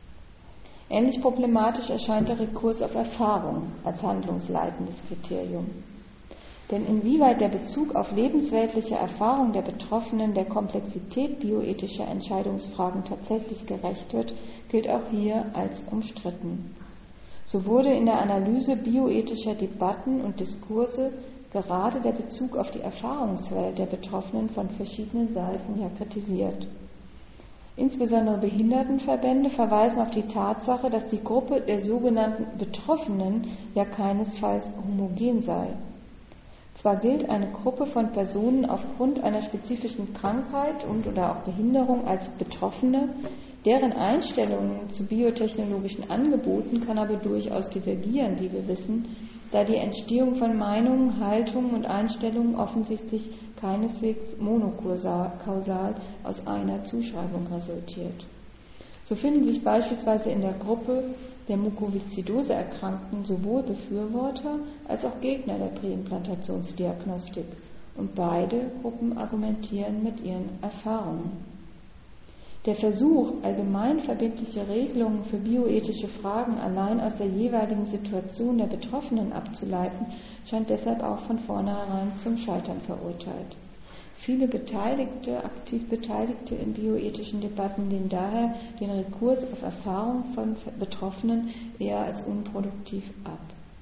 Ähnlich problematisch erscheint der Rekurs auf Erfahrung als handlungsleitendes Kriterium. Denn inwieweit der Bezug auf lebensweltliche Erfahrung der Betroffenen der Komplexität bioethischer Entscheidungsfragen tatsächlich gerecht wird, gilt auch hier als umstritten. So wurde in der Analyse bioethischer Debatten und Diskurse gerade der Bezug auf die Erfahrungswelt der Betroffenen von verschiedenen Seiten ja kritisiert. Insbesondere Behindertenverbände verweisen auf die Tatsache, dass die Gruppe der sogenannten Betroffenen ja keinesfalls homogen sei. Zwar gilt eine Gruppe von Personen aufgrund einer spezifischen Krankheit und oder auch Behinderung als Betroffene, deren Einstellungen zu biotechnologischen Angeboten kann aber durchaus divergieren, wie wir wissen, da die Entstehung von Meinungen, Haltungen und Einstellungen offensichtlich keineswegs monokausal aus einer Zuschreibung resultiert. So finden sich beispielsweise in der Gruppe der Mukoviszidose-Erkrankten sowohl Befürworter als auch Gegner der Präimplantationsdiagnostik und beide Gruppen argumentieren mit ihren Erfahrungen. Der Versuch, allgemein verbindliche Regelungen für bioethische Fragen allein aus der jeweiligen Situation der Betroffenen abzuleiten, scheint deshalb auch von vornherein zum Scheitern verurteilt. Viele Beteiligte, aktiv Beteiligte in bioethischen Debatten lehnen daher den Rekurs auf Erfahrung von Betroffenen eher als unproduktiv ab.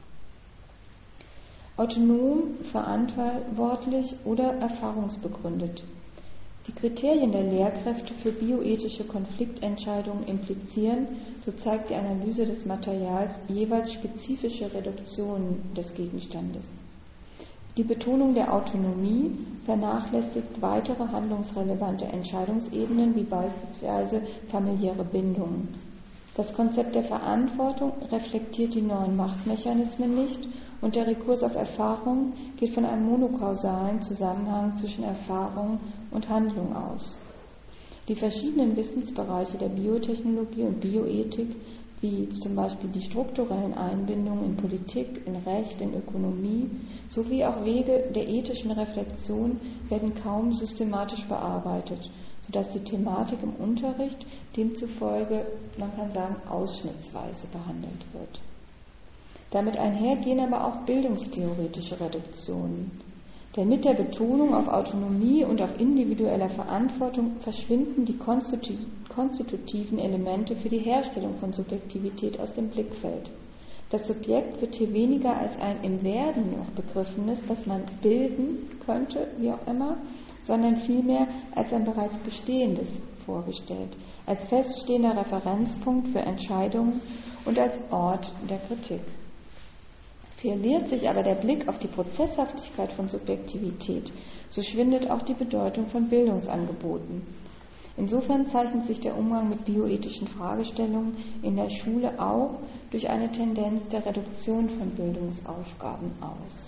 Autonom, verantwortlich oder erfahrungsbegründet. Die Kriterien der Lehrkräfte für bioethische Konfliktentscheidungen implizieren, so zeigt die Analyse des Materials, jeweils spezifische Reduktionen des Gegenstandes. Die Betonung der Autonomie vernachlässigt weitere handlungsrelevante Entscheidungsebenen, wie beispielsweise familiäre Bindungen. Das Konzept der Verantwortung reflektiert die neuen Machtmechanismen nicht und der Rekurs auf Erfahrung geht von einem monokausalen Zusammenhang zwischen Erfahrung und Handlung aus. Die verschiedenen Wissensbereiche der Biotechnologie und Bioethik, wie zum Beispiel die strukturellen Einbindungen in Politik, in Recht, in Ökonomie, sowie auch Wege der ethischen Reflexion werden kaum systematisch bearbeitet, sodass die Thematik im Unterricht demzufolge, man kann sagen, ausschnittsweise behandelt wird. Damit einhergehen aber auch bildungstheoretische Reduktionen. Denn mit der Betonung auf Autonomie und auf individueller Verantwortung verschwinden die konstitutiven Elemente für die Herstellung von Subjektivität aus dem Blickfeld. Das Subjekt wird hier weniger als ein im Werden noch begriffenes, das man bilden könnte, wie auch immer, sondern vielmehr als ein bereits Bestehendes vorgestellt, als feststehender Referenzpunkt für Entscheidungen und als Ort der Kritik. Verliert sich aber der Blick auf die Prozesshaftigkeit von Subjektivität, so schwindet auch die Bedeutung von Bildungsangeboten. Insofern zeichnet sich der Umgang mit bioethischen Fragestellungen in der Schule auch durch eine Tendenz der Reduktion von Bildungsaufgaben aus.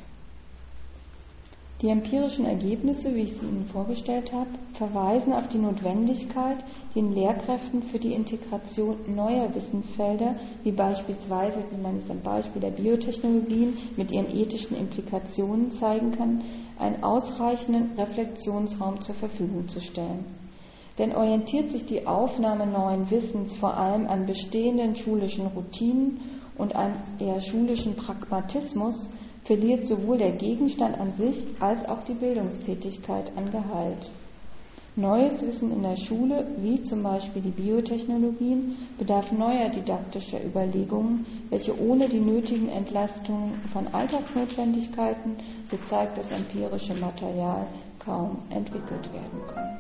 Die empirischen Ergebnisse, wie ich sie Ihnen vorgestellt habe, verweisen auf die Notwendigkeit, den Lehrkräften für die Integration neuer Wissensfelder, wie beispielsweise, wie man es am Beispiel der Biotechnologien mit ihren ethischen Implikationen zeigen kann, einen ausreichenden Reflexionsraum zur Verfügung zu stellen. Denn orientiert sich die Aufnahme neuen Wissens vor allem an bestehenden schulischen Routinen und an eher schulischen Pragmatismus, verliert sowohl der Gegenstand an sich als auch die Bildungstätigkeit an Gehalt. Neues Wissen in der Schule, wie zum Beispiel die Biotechnologien, bedarf neuer didaktischer Überlegungen, welche ohne die nötigen Entlastungen von Alltagsnotwendigkeiten, so zeigt das empirische Material, kaum entwickelt werden können.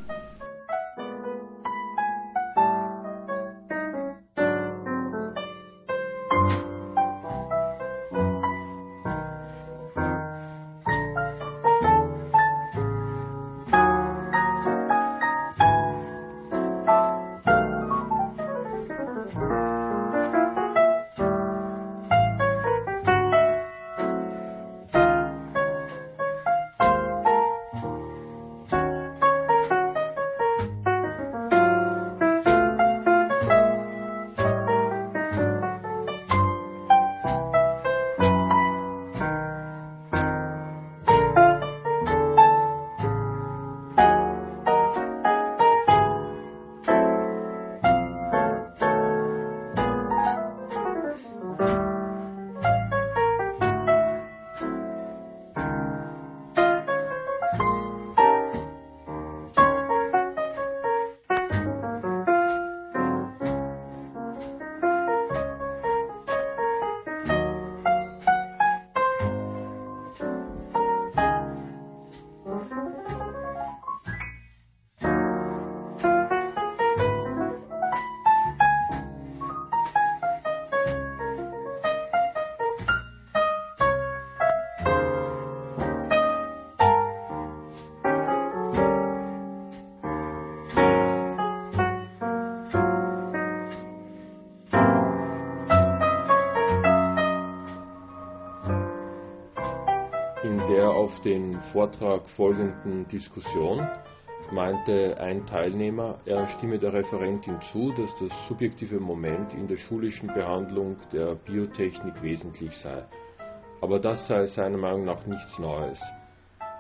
Auf den Vortrag folgenden Diskussion meinte ein Teilnehmer, er stimme der Referentin zu, dass das subjektive Moment in der schulischen Behandlung der Biotechnik wesentlich sei. Aber das sei seiner Meinung nach nichts Neues.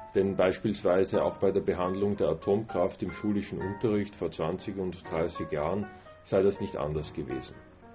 Denn beispielsweise auch bei der Behandlung der Atomkraft im schulischen Unterricht vor zwanzig und dreißig Jahren sei das nicht anders gewesen.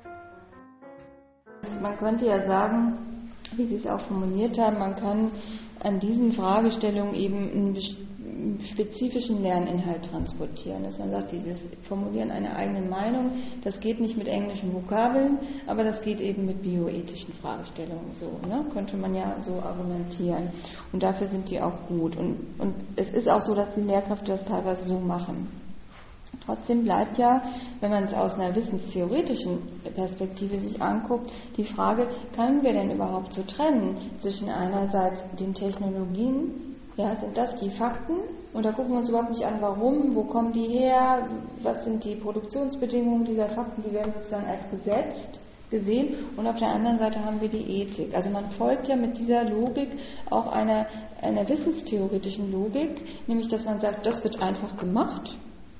Man könnte ja sagen, wie Sie es auch formuliert haben, man kann an diesen Fragestellungen eben einen spezifischen Lerninhalt transportieren. Dass man sagt, dieses Formulieren einer eigenen Meinung, das geht nicht mit englischen Vokabeln, aber das geht eben mit bioethischen Fragestellungen so. Ne? Könnte man ja so argumentieren. Und dafür sind die auch gut. Und, und es ist auch so, dass die Lehrkräfte das teilweise so machen. Trotzdem bleibt ja, wenn man es aus einer wissenstheoretischen Perspektive sich anguckt, die Frage, können wir denn überhaupt so trennen zwischen einerseits den Technologien, ja, sind das die Fakten, und da gucken wir uns überhaupt nicht an, warum, wo kommen die her, was sind die Produktionsbedingungen dieser Fakten, die werden sozusagen als gesetzt gesehen, und auf der anderen Seite haben wir die Ethik. Also man folgt ja mit dieser Logik auch einer, einer wissenstheoretischen Logik, nämlich dass man sagt, das wird einfach gemacht.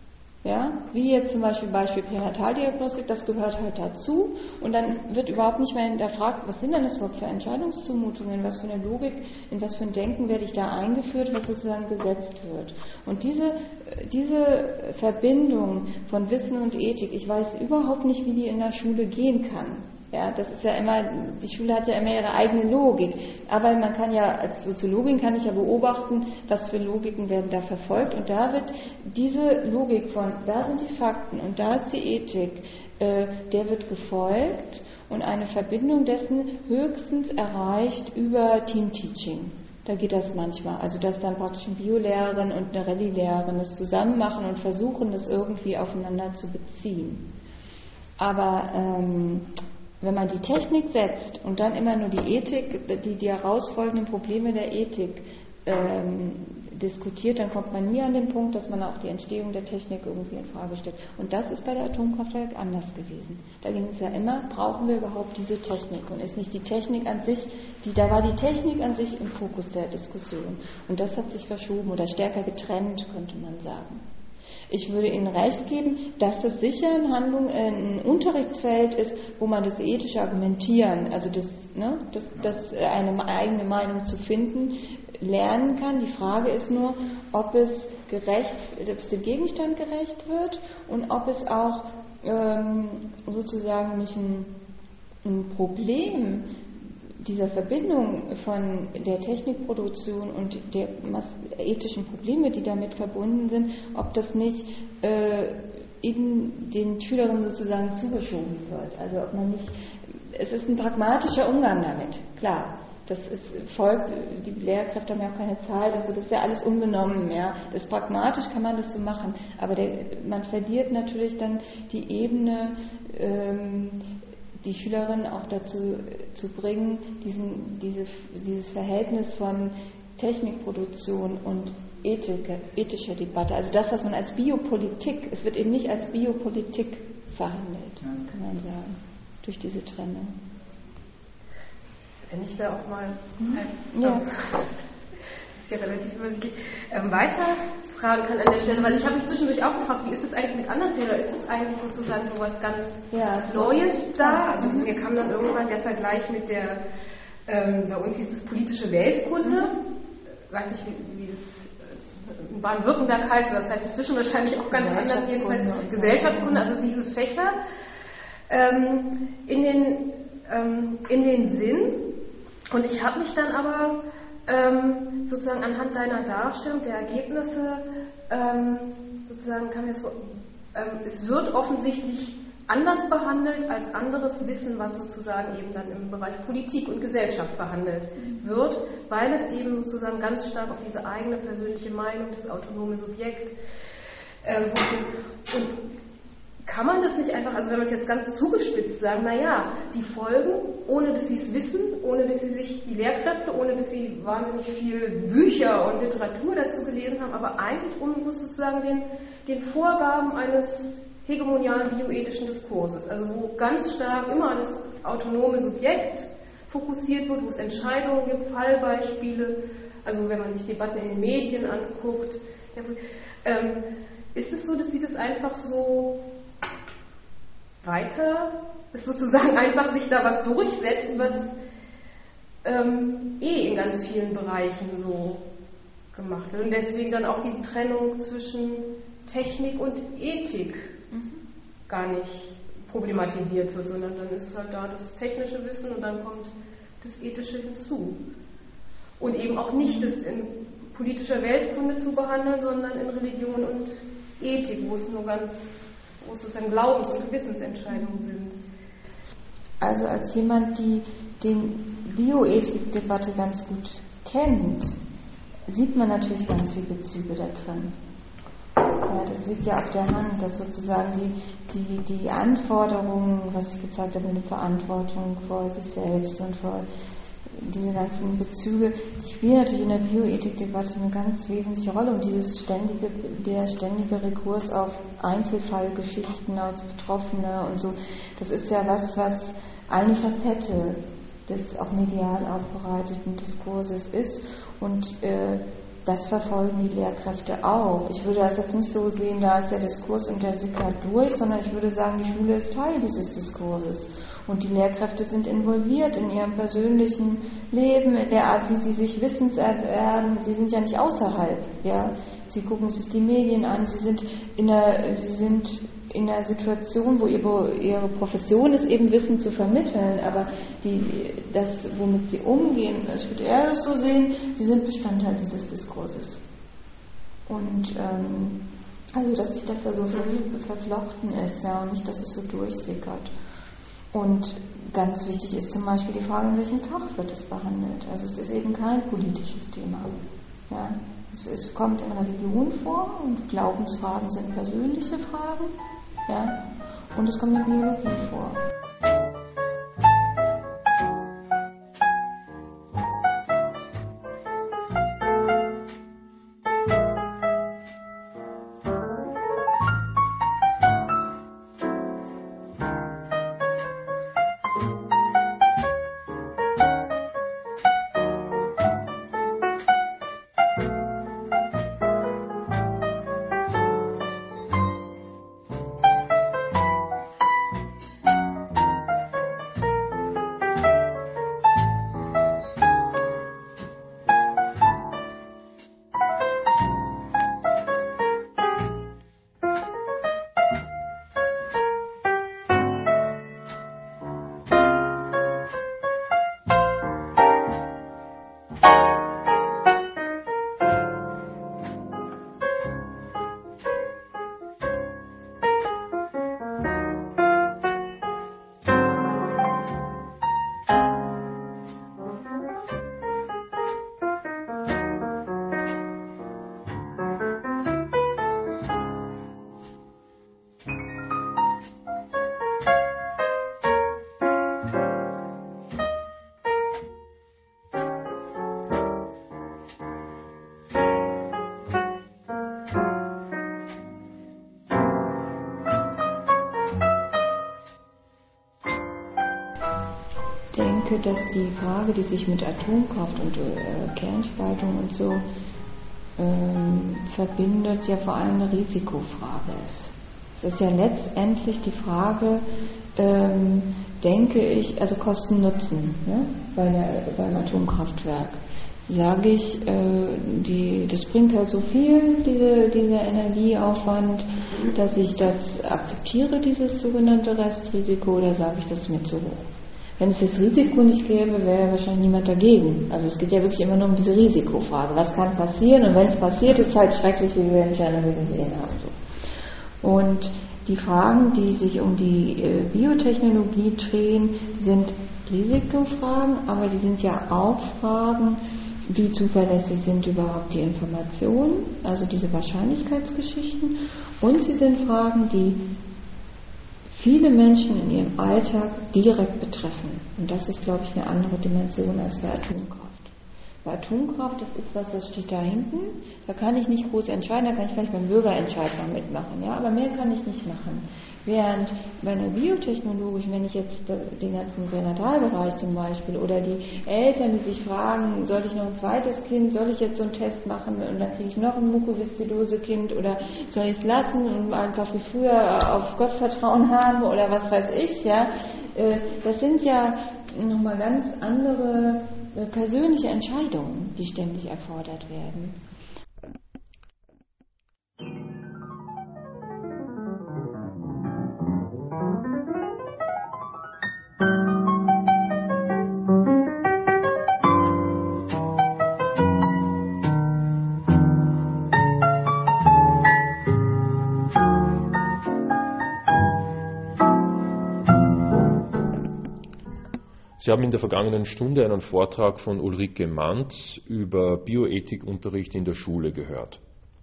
Ja, wie jetzt zum Beispiel Beispiel Pränataldiagnostik, das gehört halt dazu, und dann wird überhaupt nicht mehr hinterfragt, was sind denn das überhaupt für Entscheidungszumutungen, was für eine Logik, in was für ein Denken werde ich da eingeführt, was sozusagen gesetzt wird. Und diese, diese Verbindung von Wissen und Ethik, ich weiß überhaupt nicht, wie die in der Schule gehen kann. Ja, das ist ja immer, die Schule hat ja immer ihre eigene Logik. Aber man kann ja, als Soziologin kann ich ja beobachten, was für Logiken werden da verfolgt. Und da wird diese Logik von, da sind die Fakten und da ist die Ethik, äh, der wird gefolgt und eine Verbindung dessen höchstens erreicht über Teamteaching. Da geht das manchmal. Also dass dann praktisch eine Biolehrerin und eine Rallye-Lehrerin das zusammen machen und versuchen, das irgendwie aufeinander zu beziehen. Aber ähm, wenn man die Technik setzt und dann immer nur die Ethik, die, die herausfolgenden Probleme der Ethik ähm, diskutiert, dann kommt man nie an den Punkt, dass man auch die Entstehung der Technik irgendwie in Frage stellt. Und das ist bei der Atomkraftwerk anders gewesen. Da ging es ja immer, brauchen wir überhaupt diese Technik? Und ist nicht die Technik an sich, die, da war die Technik an sich im Fokus der Diskussion. Und das hat sich verschoben oder stärker getrennt, könnte man sagen. Ich würde Ihnen recht geben, dass das sicher eine Handlung, ein Unterrichtsfeld ist, wo man das ethische Argumentieren, also das, ne, das, das eine eigene Meinung zu finden, lernen kann. Die Frage ist nur, ob es gerecht, ob es dem Gegenstand gerecht wird und ob es auch ähm, sozusagen nicht ein, ein Problem dieser Verbindung von der Technikproduktion und der ethischen Probleme, die damit verbunden sind, ob das nicht äh, in den Schülerinnen sozusagen zugeschoben wird. Also ob man nicht, es ist ein pragmatischer Umgang damit, klar. Das ist, folgt, die Lehrkräfte haben ja auch keine Zeit und so, das ist ja alles unbenommen, ja. Das ist pragmatisch, kann man das so machen. Aber der, man verliert natürlich dann die Ebene, ähm, die Schülerinnen auch dazu zu bringen, diesen, diese, dieses Verhältnis von Technikproduktion und Ethik, ethischer Debatte, also das, was man als Biopolitik, es wird eben nicht als Biopolitik verhandelt, kann man sagen, durch diese Trennung. Wenn ich da auch mal als, ja. ähm, das ist ja relativ übersichtlich, ähm, weiter fragen kann an der Stelle, weil ich habe mich zwischendurch auch gefragt, wie ist das eigentlich mit anderen Fehlern? Ist das eigentlich sozusagen so was ganz ja, Neues da? Also mhm. mir kam dann irgendwann der Vergleich mit der, ähm, bei uns hieß es politische Weltkunde, mhm. weiß nicht, wie, wie das in Baden-Württemberg heißt, das heißt inzwischen wahrscheinlich auch ganz anders, jedenfalls Gesellschaftskunde, also diese Fächer, ähm, in den, ähm, in den Sinn. Und ich habe mich dann aber ähm, sozusagen anhand deiner Darstellung der Ergebnisse ähm, sozusagen kam jetzt, ähm, es wird offensichtlich anders behandelt als anderes Wissen, was sozusagen eben dann im Bereich Politik und Gesellschaft behandelt wird, weil es eben sozusagen ganz stark auf diese eigene persönliche Meinung, das autonome Subjekt ähm, ist. Und kann man das nicht einfach, also wenn man es jetzt ganz zugespitzt sagen, naja, die Folgen, ohne dass sie es wissen, ohne dass sie sich, die Lehrkräfte, ohne dass sie wahnsinnig viel Bücher und Literatur dazu gelesen haben, aber eigentlich unbewusst sozusagen den, den Vorgaben eines hegemonialen bioethischen Diskurses, also wo ganz stark immer das autonome Subjekt fokussiert wird, wo es Entscheidungen gibt, Fallbeispiele, also wenn man sich Debatten in den Medien anguckt, ja, ähm, ist es so, dass sie das einfach so weiter, ist sozusagen einfach sich da was durchsetzt, was ähm, eh in ganz vielen Bereichen so gemacht wird. Und deswegen dann auch die Trennung zwischen Technik und Ethik mhm. gar nicht problematisiert wird, sondern dann ist halt da das technische Wissen und dann kommt das Ethische hinzu. Und eben auch nicht das in politischer Weltkunde zu behandeln, sondern in Religion und Ethik, wo es nur ganz, wo es sozusagen Glaubens- und Gewissensentscheidungen sind. Also als jemand, die den Bioethik-Debatte ganz gut kennt, sieht man natürlich ganz viele Bezüge da drin. Ja, das liegt ja auf der Hand, dass sozusagen die, die, die Anforderungen, was ich gezeigt habe, eine Verantwortung vor sich selbst und vor diese ganzen Bezüge, die spielen natürlich in der Bioethik-Debatte eine ganz wesentliche Rolle und dieses ständige, der ständige Rekurs auf Einzelfallgeschichten aus Betroffene und so, das ist ja was, was eine Facette des auch medial aufbereiteten Diskurses ist und äh, das verfolgen die Lehrkräfte auch. Ich würde das jetzt nicht so sehen, da ist der Diskurs und der sickert durch, sondern ich würde sagen, die Schule ist Teil dieses Diskurses. Und die Lehrkräfte sind involviert in ihrem persönlichen Leben, in der Art, wie sie sich Wissens erwerben. Sie sind ja nicht außerhalb. Ja? Sie gucken sich die Medien an. Sie sind in einer, sie sind in einer Situation, wo ihre, ihre Profession ist, eben Wissen zu vermitteln. Aber die, das, womit sie umgehen, ich würde eher das so sehen, sie sind Bestandteil dieses Diskurses. Und ähm, also, dass sich das da so verflochten ist, ja, und nicht, dass es so durchsickert. Und ganz wichtig ist zum Beispiel die Frage, in welchem Fach wird es behandelt. Also es ist eben kein politisches Thema. Ja. Es, es kommt in Religion vor und Glaubensfragen sind persönliche Fragen. Ja. Und es kommt in Biologie vor. Dass die Frage, die sich mit Atomkraft und äh, Kernspaltung und so ähm, verbindet, ja vor allem eine Risikofrage ist. Es ist ja letztendlich die Frage, ähm, denke ich, also Kosten-Nutzen, ne, bei der, beim Atomkraftwerk. Sage ich, äh, die, das bringt halt so viel, diese, dieser Energieaufwand, dass ich das akzeptiere, dieses sogenannte Restrisiko, oder sage ich, das ist mir zu hoch? Wenn es das Risiko nicht gäbe, wäre wahrscheinlich niemand dagegen. Also es geht ja wirklich immer nur um diese Risikofrage. Was kann passieren? Und wenn es passiert, ist es halt schrecklich, wie wir in Tschernobyl gesehen haben. Und die Fragen, die sich um die äh, Biotechnologie drehen, sind Risikofragen, aber die sind ja auch Fragen, wie zuverlässig sind überhaupt die Informationen, also diese Wahrscheinlichkeitsgeschichten. Und sie sind Fragen, die viele Menschen in ihrem Alltag direkt betreffen. Und das ist, glaube ich, eine andere Dimension als bei Atomkraft. Bei Atomkraft, das ist was, das steht da hinten, da kann ich nicht groß entscheiden, da kann ich vielleicht beim Bürgerentscheid mal mitmachen, ja, aber mehr kann ich nicht machen. Während bei einer biotechnologischen, wenn ich jetzt den ganzen Pränatalbereich zum Beispiel oder die Eltern, die sich fragen, soll ich noch ein zweites Kind, soll ich jetzt so einen Test machen und dann kriege ich noch ein Mukoviszidose-Kind oder soll ich es lassen und einfach wie früher auf Gott Vertrauen haben oder was weiß ich, ja, das sind ja nochmal ganz andere persönliche Entscheidungen, die ständig erfordert werden. Sie haben in der vergangenen Stunde einen Vortrag von Ulrike Manz über Bioethikunterricht in der Schule gehört.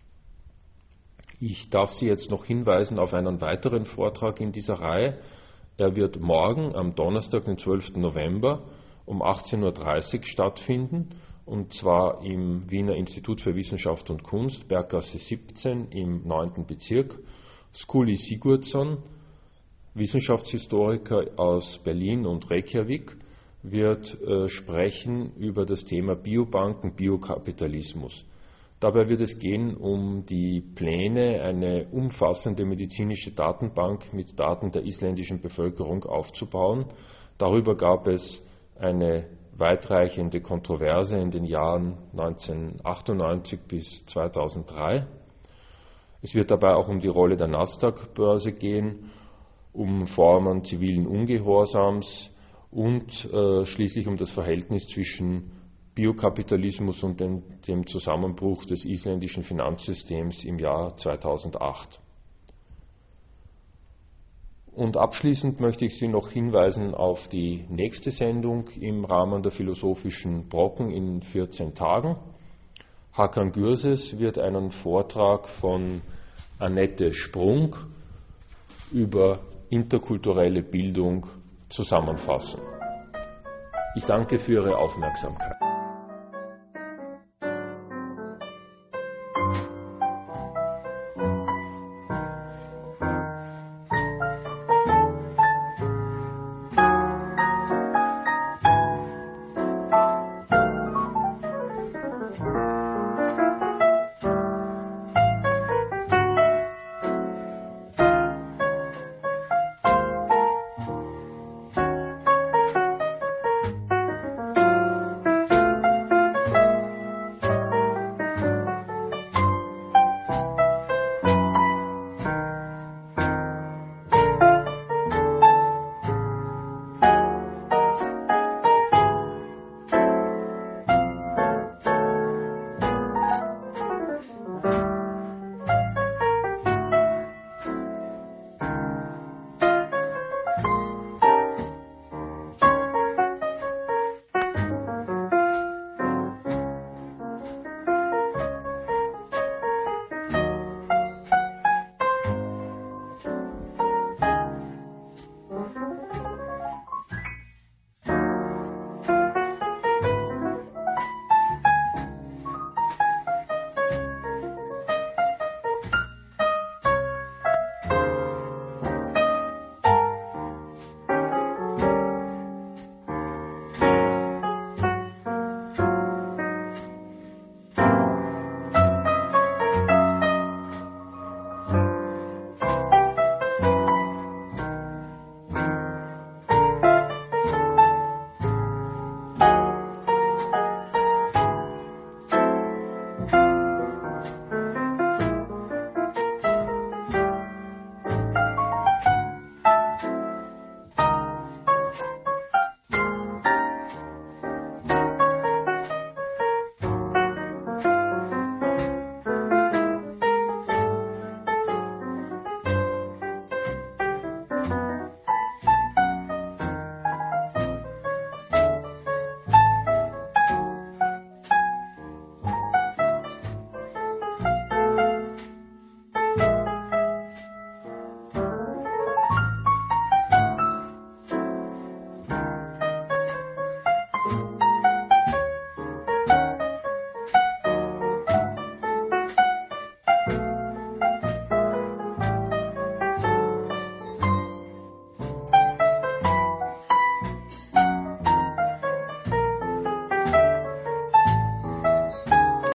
Ich darf Sie jetzt noch hinweisen auf einen weiteren Vortrag in dieser Reihe. Er wird morgen, am Donnerstag, den zwölften November, um achtzehn Uhr dreißig stattfinden, und zwar im Wiener Institut für Wissenschaft und Kunst, Berggasse siebzehn im neunten Bezirk. Skuli Sigurdsson, Wissenschaftshistoriker aus Berlin und Reykjavik, wird äh, sprechen über das Thema Biobanken, Biokapitalismus. Dabei wird es gehen um die Pläne, eine umfassende medizinische Datenbank mit Daten der isländischen Bevölkerung aufzubauen. Darüber gab es eine weitreichende Kontroverse in den Jahren neunzehnhundertachtundneunzig bis zweitausenddrei. Es wird dabei auch um die Rolle der Nasdaq-Börse gehen, um Formen zivilen Ungehorsams und äh, schließlich um das Verhältnis zwischen Biokapitalismus und dem, dem Zusammenbruch des isländischen Finanzsystems im Jahr zweitausendacht. Und abschließend möchte ich Sie noch hinweisen auf die nächste Sendung im Rahmen der Philosophischen Brocken in vierzehn Tagen. Hakan Gürses wird einen Vortrag von Annette Sprung über interkulturelle Bildung zusammenfassen. Ich danke für Ihre Aufmerksamkeit.